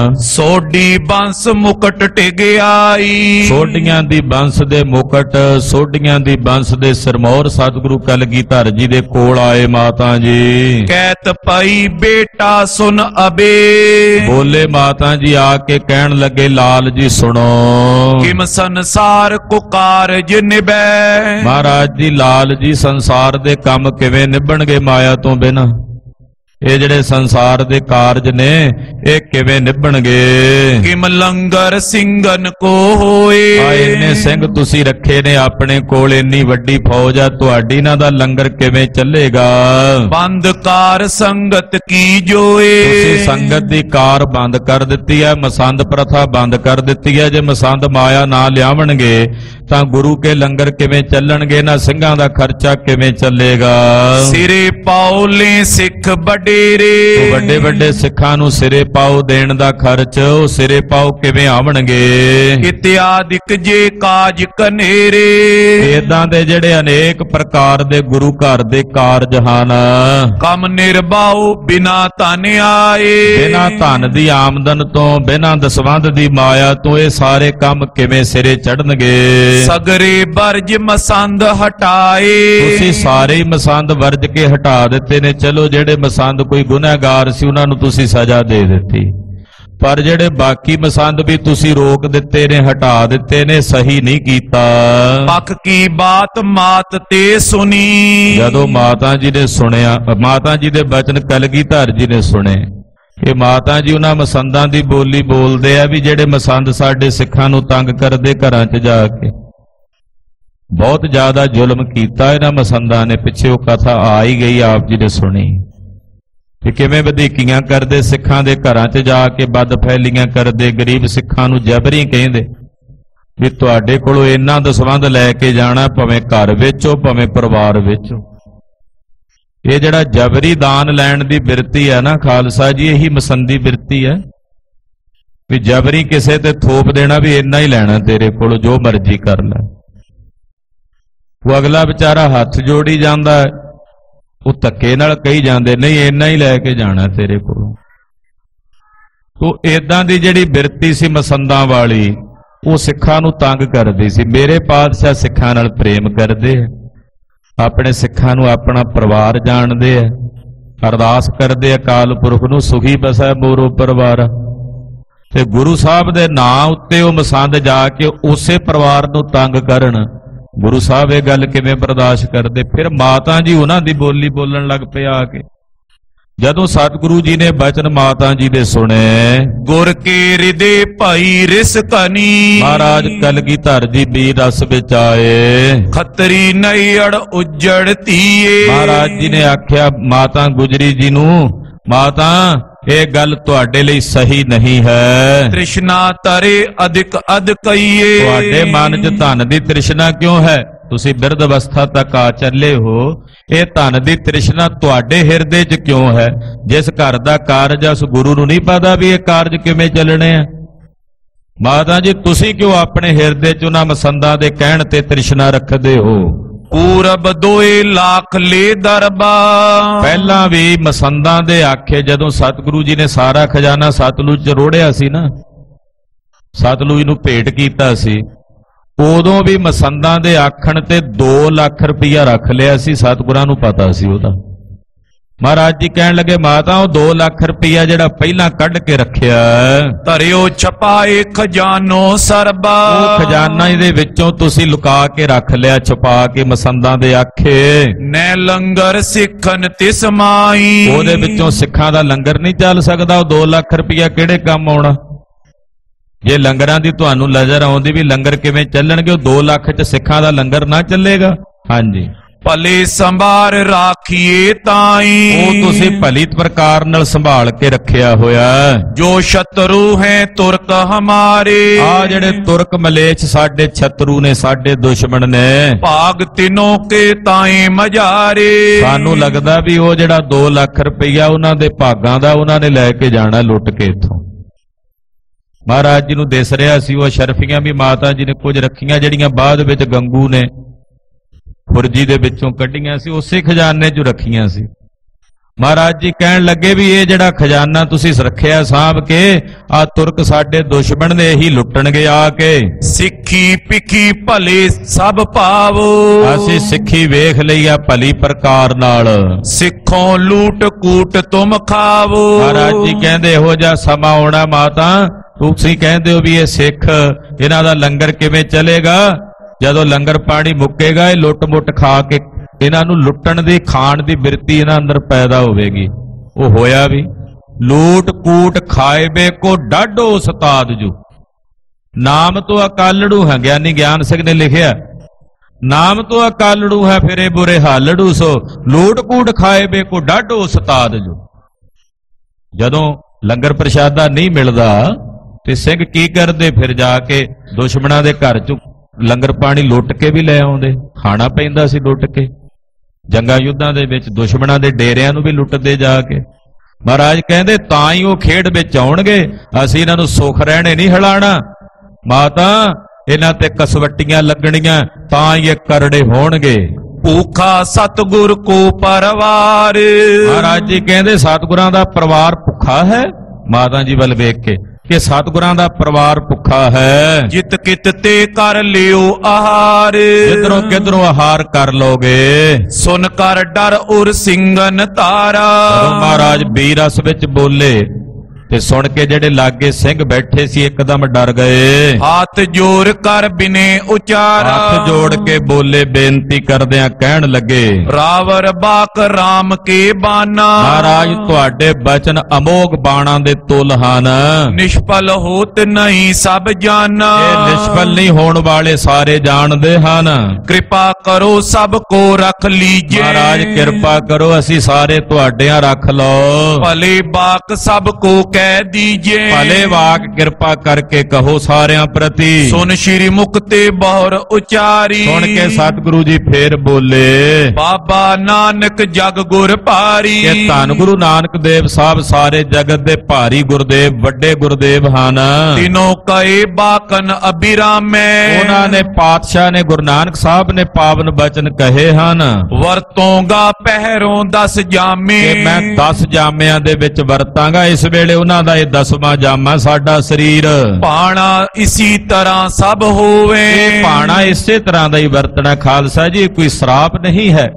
ਸੋਢੀ ਬੰਸ ਮੁਕਟ ਟਿਗਿਆਈ, ਸੋਢੀਆਂ ਦੀ ਬੰਸ ਦੇ ਮੁਕਟ, ਸੋਢੀਆਂ ਦੀ ਬੰਸ ਦੇ ਸਿਰਮੌਰ ਸਤਿਗੁਰੂ ਕਲਗੀਧਰ ਜੀ ਦੇ ਕੋਲ ਆਏ। ਮਾਤਾ ਜੀ ਕਹਿਤ ਪਈ ਬੇਟਾ ਸੁਨ ਅਬੇ, ਬੋਲੇ ਮਾਤਾ ਜੀ ਆ ਕੇ ਕਹਿਣ ਲੱਗੇ ਲਾਲ ਜੀ ਸੁਣੋ। ਕਿਮ ਸੰਸਾਰ ਕੋ ਕਾਰਜ ਨਿਭੈ, ਮਹਾਰਾਜ ਜੀ ਲਾਲ ਜੀ ਸੰਸਾਰ ਦੇ ਕੰਮ ਕਿਵੇਂ ਨਿਭਣਗੇ ਮਾਇਆ ਤੋਂ ਬਿਨਾਂ। ਇਹ ਜਿਹੜੇ ਸੰਸਾਰ ਦੇ ਕਾਰਜ ਨੇ ਇਹ ਕਿਵੇਂ ਨਿਭਣਗੇ। ਕਿਮ ਲੰਗਰ ਸਿੰਘਨ ਕੋ ਹੋਏ, ਇੰਨੇ ਸਿੰਘ ਤੁਸੀਂ ਰੱਖੇ ਨੇ ਆਪਣੇ ਕੋਲ, ਇੰਨੀ ਵੱਡੀ ਫੌਜ ਆ ਤੁਹਾਡੀ, ਇਹਨਾਂ ਦਾ ਲੰਗਰ ਕਿਵੇਂ ਚੱਲੇਗਾ। ਬੰਦ ਕਾਰ ਸੰਗਤ ਕੀ ਜੋਏ, ਤੁਸੀਂ ਸੰਗਤ ਦੀ ਕਾਰ ਬੰਦ ਕਰ ਦਿੱਤੀ ਹੈ, ਮਸੰਦ ਪ੍ਰਥਾ ਬੰਦ ਕਰ ਦਿੱਤੀ ਹੈ। ਜੇ ਮਸੰਦ ਮਾਇਆ ਨਾ ਲਿਆਵਣਗੇ ਤਾਂ ਗੁਰੂ ਕੇ ਲੰਗਰ ਕਿਵੇਂ ਚੱਲਣਗੇ, ਨਾ ਸਿੰਘਾਂ ਦਾ ਖਰਚਾ ਕਿਵੇਂ ਚੱਲੇਗਾ। ਸਿਰੇ ਪਾਉਲੇ ਸਿੱਖ ਵਡੇਰੇ, ਵੱਡੇ ਵੱਡੇ ਸਿੱਖਾਂ ਨੂੰ ਸਿਰੇ ਪਾਉ ਦੇਣ ਦਾ ਖਰਚ, ਉਹ ਸਿਰੇ ਪਾਉ ਕਿਵੇਂ ਆਵਣਗੇ। ਇਤਿਆਦਿਕ ਜੇ ਕਾਜ ਕਨੇਰੇ, ਏਦਾਂ ਦੇ ਜਿਹੜੇ ਅਨੇਕ ਪ੍ਰਕਾਰ ਦੇ ਗੁਰੂ ਘਰ ਦੇ ਕਾਰਜ ਹਨ। ਕੰਮ ਨਿਰਭਾਉ ਬਿਨਾ ਧਨ ਆਏ, ਬਿਨਾ ਧਨ ਦੀ ਆਮਦਨ ਤੋਂ, ਬਿਨਾ ਦਸਵੰਧ ਦੀ ਮਾਇਆ ਤੋਂ ਇਹ ਸਾਰੇ ਕੰਮ ਕਿਵੇਂ ਸਿਰੇ ਚੜਨਗੇ। ਸਗਰੇ ਵਰਜ ਮਸੰਦ ਹਟਾਏ, ਤੁਸੀਂ ਸਾਰੇ ਹੀ ਮਸੰਦ ਵਰਜ ਕੇ ਹਟਾ ਦਿੱਤੇ ਨੇ। ਚਲੋ ਜਿਹੜੇ ਮਸੰਦ ਕੋਈ ਗੁਨਾਹਗਾਰ ਸੀ ਉਹਨਾਂ ਨੂੰ ਤੁਸੀਂ ਸਜ਼ਾ ਦੇ ਦਿੱਤੀ, ਪਰ ਜਿਹੜੇ ਬਾਕੀ ਮਸੰਦ ਵੀ ਤੁਸੀਂ ਰੋਕ ਦਿੱਤੇ ਨੇ, ਹਟਾ ਦਿੱਤੇ ਨੇ, ਸਹੀ ਨਹੀਂ ਕੀਤਾ। ਪੱਕ ਕੀ ਬਾਤ ਮਾਤ ਤੇ ਸੁਣੀ, ਜਦੋਂ ਮਾਤਾ ਜੀ ਨੇ ਸੁਣਿਆ, ਮਾਤਾ ਜੀ ਦੇ ਬਚਨ ਕਲਗੀਧਰ ਜੀ ਨੇ ਸੁਣੇ ਕਿ ਮਾਤਾ ਜੀ ਉਹਨਾਂ ਮਸੰਦਾਂ ਦੀ ਬੋਲੀ ਬੋਲਦੇ ਆ ਵੀ ਜਿਹੜੇ ਮਸੰਦ ਸਾਡੇ ਸਿੱਖਾਂ ਨੂੰ ਤੰਗ ਕਰਦੇ ਘਰਾਂ 'ਚ ਜਾ ਕੇ, ਬਹੁਤ ਜ਼ਿਆਦਾ ਜ਼ੁਲਮ ਕੀਤਾ ਇਹਨਾਂ ਮਸੰਦਾਂ ਨੇ। ਪਿੱਛੇ ਉਹ ਕਥਾ ਆ ਹੀ ਗਈ, ਆਪ ਜੀ ਨੇ ਸੁਣੀ। ਕਿ ਕਿਵੇਂ ਵਧੀਕੀਆਂ ਕਰਦੇ, ਸਿੱਖਾਂ ਦੇ ਘਰਾਂ 'ਚ ਜਾ ਕੇ ਬਦ ਫੈਲੀਆਂ ਕਰਦੇ, ਗਰੀਬ ਸਿੱਖਾਂ ਨੂੰ ਜਬਰੀ ਕਹਿੰਦੇ ਵੀ ਤੁਹਾਡੇ ਕੋਲੋਂ ਇਹਨਾਂ ਦਸਵੰਧ ਲੈ ਕੇ ਜਾਣਾ, ਭਾਵੇਂ ਘਰ ਵਿੱਚ ਹੋ ਭਾਵੇਂ ਪਰਿਵਾਰ ਵਿੱਚ ਹੋ। ਇਹ ਜਿਹੜਾ ਜਬਰੀ ਦਾਨ ਲੈਣ ਦੀ ਬਿਰਤੀ ਹੈ ਨਾ ਖਾਲਸਾ ਜੀ, ਇਹੀ ਮਸੰਦੀ ਬਿਰਤੀ ਹੈ ਵੀ ਜਬਰੀ ਕਿਸੇ ਤੇ ਥੋਪ ਦੇਣਾ ਵੀ ਇੰਨਾ ਹੀ ਲੈਣਾ ਤੇਰੇ ਕੋਲੋਂ, ਜੋ ਮਰਜ਼ੀ ਕਰ ਲੈ। ਉਹ ਅਗਲਾ ਵਿਚਾਰਾ ਹੱਥ ਜੋੜੀ ਜਾਂਦਾ, ਉਹ ਧੱਕੇ ਨਾਲ ਕਹੀ ਜਾਂਦੇ ਨਹੀਂ ਇੰਨਾ ਹੀ ਲੈ ਕੇ ਜਾਣਾ ਤੇਰੇ ਕੋਲੋਂ। ਤੋ ਏਦਾਂ ਦੀ ਜਿਹੜੀ ਬਿਰਤੀ ਸੀ ਮਸੰਦਾਂ ਵਾਲੀ, ਉਹ ਸਿੱਖਾਂ ਨੂੰ ਤੰਗ ਕਰਦੀ ਸੀ। ਮੇਰੇ ਪਾਤਸ਼ਾਹ ਸਿੱਖਾਂ ਨਾਲ ਪ੍ਰੇਮ ਕਰਦੇ ਆ, ਆਪਣੇ ਸਿੱਖਾਂ ਨੂੰ ਆਪਣਾ ਪਰਿਵਾਰ ਜਾਣਦੇ ਆ, ਅਰਦਾਸ ਕਰਦੇ ਅਕਾਲ ਪੁਰਖ ਨੂੰ ਸੁਖੀ ਬਸੈ ਮੋਰੋ ਪਰਿਵਾਰ। ਤੇ ਗੁਰੂ ਸਾਹਿਬ ਦੇ ਨਾਂ ਉੱਤੇ ਉਹ ਮਸੰਦ ਜਾ ਕੇ ਉਸੇ ਪਰਿਵਾਰ ਨੂੰ ਤੰਗ ਕਰਨ, ਗੁਰੂ ਸਾਹਿਬ ਇਹ ਗੱਲ ਕਿਵੇਂ ਬਰਦਾਸ਼ਤ ਕਰਦੇ? ਫਿਰ ਮਾਤਾ ਜੀ ਉਹਨਾਂ ਦੀ ਬੋਲੀ ਬੋਲਣ ਲੱਗ ਪਿਆ ਆ ਕੇ। ਜਦੋਂ ਸਤਿਗੁਰੂ ਜੀ ਨੇ ਬਚਨ ਮਾਤਾ ਜੀ ਦੇ ਸੁਣੇ, ਗੁਰ ਕੇ ਹਿਰਦੇ ਭਾਈ ਰਿਸ ਕਨੀ, ਮਹਾਰਾਜ ਕਲਗੀਧਰ ਜੀ ਵੀਰ ਰਸ ਵਿੱਚ ਆਏ, ਖੱਤਰੀ ਨਈਅੜ ਉਜੜ ਧੀਏ। ਮਹਾਰਾਜ ਜੀ ਨੇ ਆਖਿਆ ਮਾਤਾ ਗੁਜਰੀ ਜੀ ਨੂੰ, ਮਾਤਾ ਇਹ ਗੱਲ ਤੁਹਾਡੇ ਲਈ ਸਹੀ ਨਹੀਂ ਹੈ। ਤ੍ਰਿਸ਼ਨਾ ਤਰੇ ਅਧਿਕ ਅਧ ਕਈਏ। ਤੁਹਾਡੇ ਮਨ 'ਚ ਧਨ ਦੀ ਤ੍ਰਿਸ਼ਨਾ ਕਿਉਂ ਹੈ? ਤੁਸੀਂ ਬਿਰਧ ਅਵਸਥਾ ਤੱਕ ਆ ਚੱਲੇ ਹੋ, ਇਹ ਧਨ ਦੀ ਤ੍ਰਿਸ਼ਨਾ ਤੁਹਾਡੇ ਹਿਰਦੇ 'ਚ ਕਿਉਂ ਹੈ? ਜਿਸ ਘਰ ਦਾ ਕਾਰਜ ਉਸ ਗੁਰੂ ਨੂੰ ਨਹੀਂ ਪਤਾ ਵੀ ਇਹ ਕਾਰਜ ਕਿਵੇਂ ਚੱਲਣੇ ਆ। ਮਾਤਾ ਜੀ ਤੁਸੀਂ ਕਿਉਂ ਆਪਣੇ ਹਿਰਦੇ 'ਚ ਉਹਨਾਂ ਮਸੰਦਾਂ ਦੇ ਕਹਿਣ ਤੇ ਤ੍ਰਿਸ਼ਨਾ ਰੱਖਦੇ ਹੋ? ਪੂਰਬ 2 ਲੱਖ ਲੈ ਦਰਬਾ। ਪਹਿਲਾਂ ਵੀ ਮਸੰਦਾਂ ਦੇ ਆਖੇ ਜਦੋਂ ਸਤਿਗੁਰੂ ਜੀ ਨੇ ਸਾਰਾ ਖਜ਼ਾਨਾ ਸਤਲੁਜ 'ਚ ਰੋੜਿਆ ਸੀ ਨਾ, ਸਤਲੁਜ ਨੂੰ ਭੇਟ ਕੀਤਾ ਸੀ, ਉਦੋਂ ਵੀ ਮਸੰਦਾਂ ਦੇ ਆਖਣ ਤੇ 2 ਲੱਖ ਰੁਪਈਆ ਰੱਖ ਲਿਆ ਸੀ। ਸਤਿਗੁਰਾਂ ਨੂੰ ਪਤਾ ਸੀ ਉਹਦਾ। ਮਹਾਰਾਜ ਜੀ ਕਹਿਣ ਲੱਗੇ ਮਾਤਾ ਉਹ 2 ਲੱਖ ਰੁਪਈਆ ਜਿਹੜਾ ਪਹਿਲਾਂ ਕੱਢ ਕੇ ਰੱਖਿਆ, ਧਰਿਓ ਛਪਾਏ ਖਜ਼ਾਨੋ ਸਰਬਾ। ਉਹ ਖਜ਼ਾਨਾ ਇਹਦੇ ਵਿੱਚੋਂ ਤੁਸੀਂ ਲੁਕਾ ਕੇ ਰੱਖ ਲਿਆ, ਛੁਪਾ ਕੇ ਮਸੰਦਾਂ ਦੇ ਆਖੇ। ਨੈ ਲੰਗਰ ਸਿੱਖਨ ਤਿਸ ਮਾਈ। ਉਹਦੇ ਵਿੱਚੋਂ ਸਿੱਖਾਂ ਦਾ ਲੰਗਰ ਨਹੀਂ ਚੱਲ ਸਕਦਾ। ਉਹ 2 ਲੱਖ ਰੁਪਈਆ ਕਿਹੜੇ ਕੰਮ ਆਉਣਾ? ਜੇ ਲੰਗਰਾਂ ਦੀ ਤੁਹਾਨੂੰ ਨਜ਼ਰ ਆਉਂਦੀ ਵੀ ਲੰਗਰ ਕਿਵੇਂ ਚੱਲਣਗੇ, ਉਹ 2 ਲੱਖ 'ਚ ਸਿੱਖਾਂ ਦਾ ਲੰਗਰ ਨਾ ਚੱਲੇਗਾ। ਹਾਂਜੀ, ਭਲੇ ਸੰਭਾਰ ਰਾਖੀਏ ਤਾਈ। ਉਹ ਤੁਸੀਂ ਭਲੀ ਪ੍ਰਕਾਰ ਨਾਲ ਸੰਭਾਲ ਕੇ ਰੱਖਿਆ ਹੋਇਆ। ਜੋ ਸ਼ਤਰੂ ਹੈ ਤੁਰਕ ਹਮਾਰੇ। ਆ ਜਿਹੜੇ ਤੁਰਕ ਮਲੇਛ ਸਾਡੇ ਸ਼ਤਰੂ ਨੇ, ਸਾਡੇ ਦੁਸ਼ਮਣ ਨੇ, ਭਾਗ ਤਿਨੋਂ ਕੇ ਤਾਏ ਮਜਾਰੇ। ਸਾਨੂੰ ਲੱਗਦਾ ਵੀ ਉਹ ਜਿਹੜਾ 2 ਲੱਖ ਰੁਪਈਆ ਉਹਨਾਂ ਦੇ ਭਾਗਾਂ ਦਾ ਉਹਨਾਂ ਨੇ ਲੈ ਕੇ ਜਾਣਾ ਲੁੱਟ ਕੇ ਇੱਥੋਂ। ਮਹਾਰਾਜ ਜੀ ਨੂੰ ਦਿਸ ਰਿਹਾ ਸੀ ਉਹ ਸ਼ਰਫੀਆਂ ਵੀ ਮਾਤਾ ਜੀ ਨੇ ਕੁਝ ਰੱਖੀਆਂ, ਜਿਹੜੀਆਂ ਬਾਅਦ ਵਿੱਚ ਗੰਗੂ ਨੇ ਖੁਰਜੀ ਦੇ ਵਿੱਚੋਂ ਕੱਢੀਆਂ ਸੀ, ਉਸੇ ਖਜ਼ਾਨੇ 'ਚ ਰੱਖੀਆਂ ਸੀ। ਮਹਾਰਾਜ ਜੀ ਕਹਿਣ ਲੱਗੇ ਵੀ ਇਹ ਜਿਹੜਾ ਖਜ਼ਾਨਾ ਤੁਸੀਂ ਰੱਖਿਆ ਸਾਂਭ ਕੇ, ਆ ਤੁਰਕ ਸਾਡੇ ਦੁਸ਼ਮਣ ਨੇ ਇਹੀ ਲੁੱਟਣਗੇ ਆ ਕੇ। ਸਿੱਖੀ ਪਿੱਖੀ ਭਲੇ ਸਭ ਪਾਵੋ। ਅਸੀਂ ਸਿੱਖੀ ਵੇਖ ਲਈ ਆ ਭਲੀ ਪ੍ਰਕਾਰ ਨਾਲ। ਸਿੱਖੋਂ ਲੂਟ ਕੂਟ ਤੁਮ ਖਾਵੋ। ਮਹਾਰਾਜ ਜੀ ਕਹਿੰਦੇ ਇਹੋ ਜਿਹਾ ਸਮਾਂ ਆਉਣਾ ਮਾਤਾ, ਤੁਸੀਂ ਕਹਿੰਦੇ ਹੋ ਵੀ ਇਹ ਸਿੱਖ, ਇਹਨਾਂ ਦਾ ਲੰਗਰ ਕਿਵੇਂ ਚੱਲੇਗਾ? ਜਦੋਂ ਲੰਗਰ ਪਾਣੀ ਮੁੱਕੇਗਾ ਇਹ ਲੁੱਟ-ਮੁੱਟ ਖਾ ਕੇ, ਇਹਨਾਂ ਨੂੰ ਲੁੱਟਣ ਦੀ ਖਾਣ ਦੀ ਬਿਰਤੀ ਇਹਨਾਂ ਅੰਦਰ ਪੈਦਾ ਹੋਵੇਗੀ। ਉਹ ਹੋਇਆ ਵੀ। ਲੂਟ ਕੂਟ ਖਾਏਬੇ ਕੋ ਡਾਢੋ ਉਸਤਾਦ ਜੂ। ਨਾਮ ਤੋਂ ਅਕਾਲੜੂ ਹੈ, ਗਿਆਨੀ ਗਿਆਨ ਸਿੰਘ ਨੇ ਲਿਖਿਆ, ਨਾਮ ਤੋਂ ਅਕਾਲੜੂ ਹੈ ਫਿਰੇ ਬੁਰੇ ਹਾਲੜੂ ਸੋ, ਲੂਟ ਕੂਟ ਖਾਏਬੇ ਕੋ ਡਾਢੋ ਉਸਤਾਦ ਜੂ। ਜਦੋਂ ਲੰਗਰ ਪ੍ਰਸ਼ਾਦਾ ਨਹੀਂ ਮਿਲਦਾ ਤੇ ਸਿੰਘ ਕੀ ਕਰਦੇ? ਫਿਰ ਜਾ ਕੇ ਦੁਸ਼ਮਣਾਂ ਦੇ ਘਰ 'ਚੋਂ ਲੰਗਰ ਪਾਣੀ ਲੁੱਟ ਕੇ ਵੀ ਲੈ ਆਉਂਦੇ, ਖਾਣਾ ਪੈਂਦਾ ਸੀ ਲੁੱਟ ਕੇ। ਜੰਗਾਂ ਯੁੱਧਾਂ ਦੇ ਵਿੱਚ ਦੁਸ਼ਮਣਾਂ ਦੇ ਡੇਰਿਆਂ ਨੂੰ ਵੀ ਲੁੱਟਦੇ ਜਾ ਕੇ। ਮਹਾਰਾਜ ਕਹਿੰਦੇ ਤਾਂ ਹੀ ਉਹ ਖੇਡ ਵਿੱਚ ਆਉਣਗੇ, ਅਸੀਂ ਇਹਨਾਂ ਨੂੰ ਸੁਖ ਰਹਿਣੇ ਨਹੀਂ ਹਿਲਾਣਾ। ਮਾਤਾ ਇਹਨਾਂ ਤੇ ਕਸਵੱਟੀਆਂ ਲੱਗਣੀਆਂ ਤਾਂ ਹੀ ਇਹ ਕਰੜੇ ਹੋਣਗੇ। ਭੂਖਾ ਸਤਿਗੁਰ ਕੋ ਪਰਵਾਰ। ਮਹਾਰਾਜ ਜੀ ਕਹਿੰਦੇ ਸਤਿਗੁਰਾਂ ਦਾ ਪਰਿਵਾਰ ਭੁੱਖਾ ਹੈ। ਮਾਤਾ ਜੀ ਵੱਲ ਵੇਖ ਕੇ ਕਿ ਸਤਿਗੁਰਾਂ ਦਾ ਪਰਿਵਾਰ ਭੁੱਖਾ ਹੈ। ਜਿਤ ਕਿਤ ਤੇ ਕਰ ਲਿਓ ਆਹਾਰ। ਜਿੱਧਰੋਂ ਕਿੱਧਰੋਂ ਆਹਾਰ ਕਰ ਲੋਗੇ। ਸੁਨ ਕਰ ਡਰ ਉਰ ਸਿੰਘਨ ਤਾਰਾ। ਮਹਾਰਾਜ ਵੀਰ ਰਸ ਵਿੱਚ ਬੋਲੇ ਤੇ ਸੁਣ ਕੇ ਜਿਹੜੇ ਲਾਗੇ ਸਿੰਘ ਬੈਠੇ ਸੀ ਇੱਕਦਮ ਡਰ ਗਏ। हाथ जोर कर बिने उचारा, ਹੱਥ ਜੋੜ ਕੇ ਬੋਲੇ ਬੇਨਤੀ ਕਰਦਿਆਂ ਕਹਿਣ ਲੱਗੇ, रावर बाक राम के बाना, ਮਹਾਰਾਜ ਤੁਹਾਡੇ ਬਚਨ ਅਮੋਘ ਬਾਣਾਂ ਦੇ ਤੁਲ ਹਨ। निष्फल होत नहीं सब जाना, ਇਹ ਨਿਸ਼ਫਲ ਨਹੀਂ ਹੋਣ ਵਾਲੇ ਸਾਰੇ ਜਾਣਦੇ ਹਨ। कृपा करो सबको रख लीजिए, ਮਹਾਰਾਜ ਕਿਰਪਾ ਕਰੋ ਅਸੀਂ ਸਾਰੇ ਤੁਹਾਡਿਆਂ ਰੱਖ ਲਓ। भले बाक सबको कह दीजिए, ਭਲੇ ਵਾਕ ਕਿਰਪਾ ਕਰਕੇ ਕਹੋ ਸਾਰਿਆਂ ਪ੍ਰਤੀ। सुन श्री मुक्ते बहुर उचारी, ਸੁਣ ਕੇ ਸਤਿਗੁਰੂ ਜੀ ਫੇਰ ਬੋਲੇ बाबा नानक जग गुर पारी, ਕਿ ਧੰਨ ਗੁਰੂ ਨਾਨਕ ਦੇਵ ਸਾਹਿਬ ਸਾਰੇ ਜਗਤ ਦੇ ਭਾਰੀ ਗੁਰਦੇਵ ਵੱਡੇ ਗੁਰਦੇਵ ਹਨ। तीनों कहे बाकन अभिरामे, ਉਹਨਾਂ ਨੇ ਪਾਤਸ਼ਾਹ ਨੇ ਗੁਰੂ ਨਾਨਕ ਸਾਹਿਬ ਨੇ ਪਾਵਨ ਬਚਨ ਕਹੇ ਹਨ ਵਰਤੋਂਗਾ ਪਹਿਰੋਂ 10 ਜਾਮੇ, ਕਿ ਮੈਂ 10 ਜਾਮਿਆਂ ਦੇ ਵਿੱਚ ਵਰਤਾਂਗਾ। ਇਸ ਵੇਲੇ ਉਹਨਾਂ ਦਾ ਇਹ 10ਵਾਂ ਜਾਮਾ ਸਾਡਾ ਸਰੀਰ। ਪਾਣਾ ਇਸੀ ਤਰ੍ਹਾਂ ਸਭ ਹੋਵੇ, ਇਹ ਪਾਣਾ ਇਸੇ ਤਰ੍ਹਾਂ ਦਾ ਹੀ ਵਰਤਣਾ। ਖਾਲਸਾ ਜੀ ਕੋਈ ਸ਼ਰਾਪ ਨਹੀਂ ਹੈ,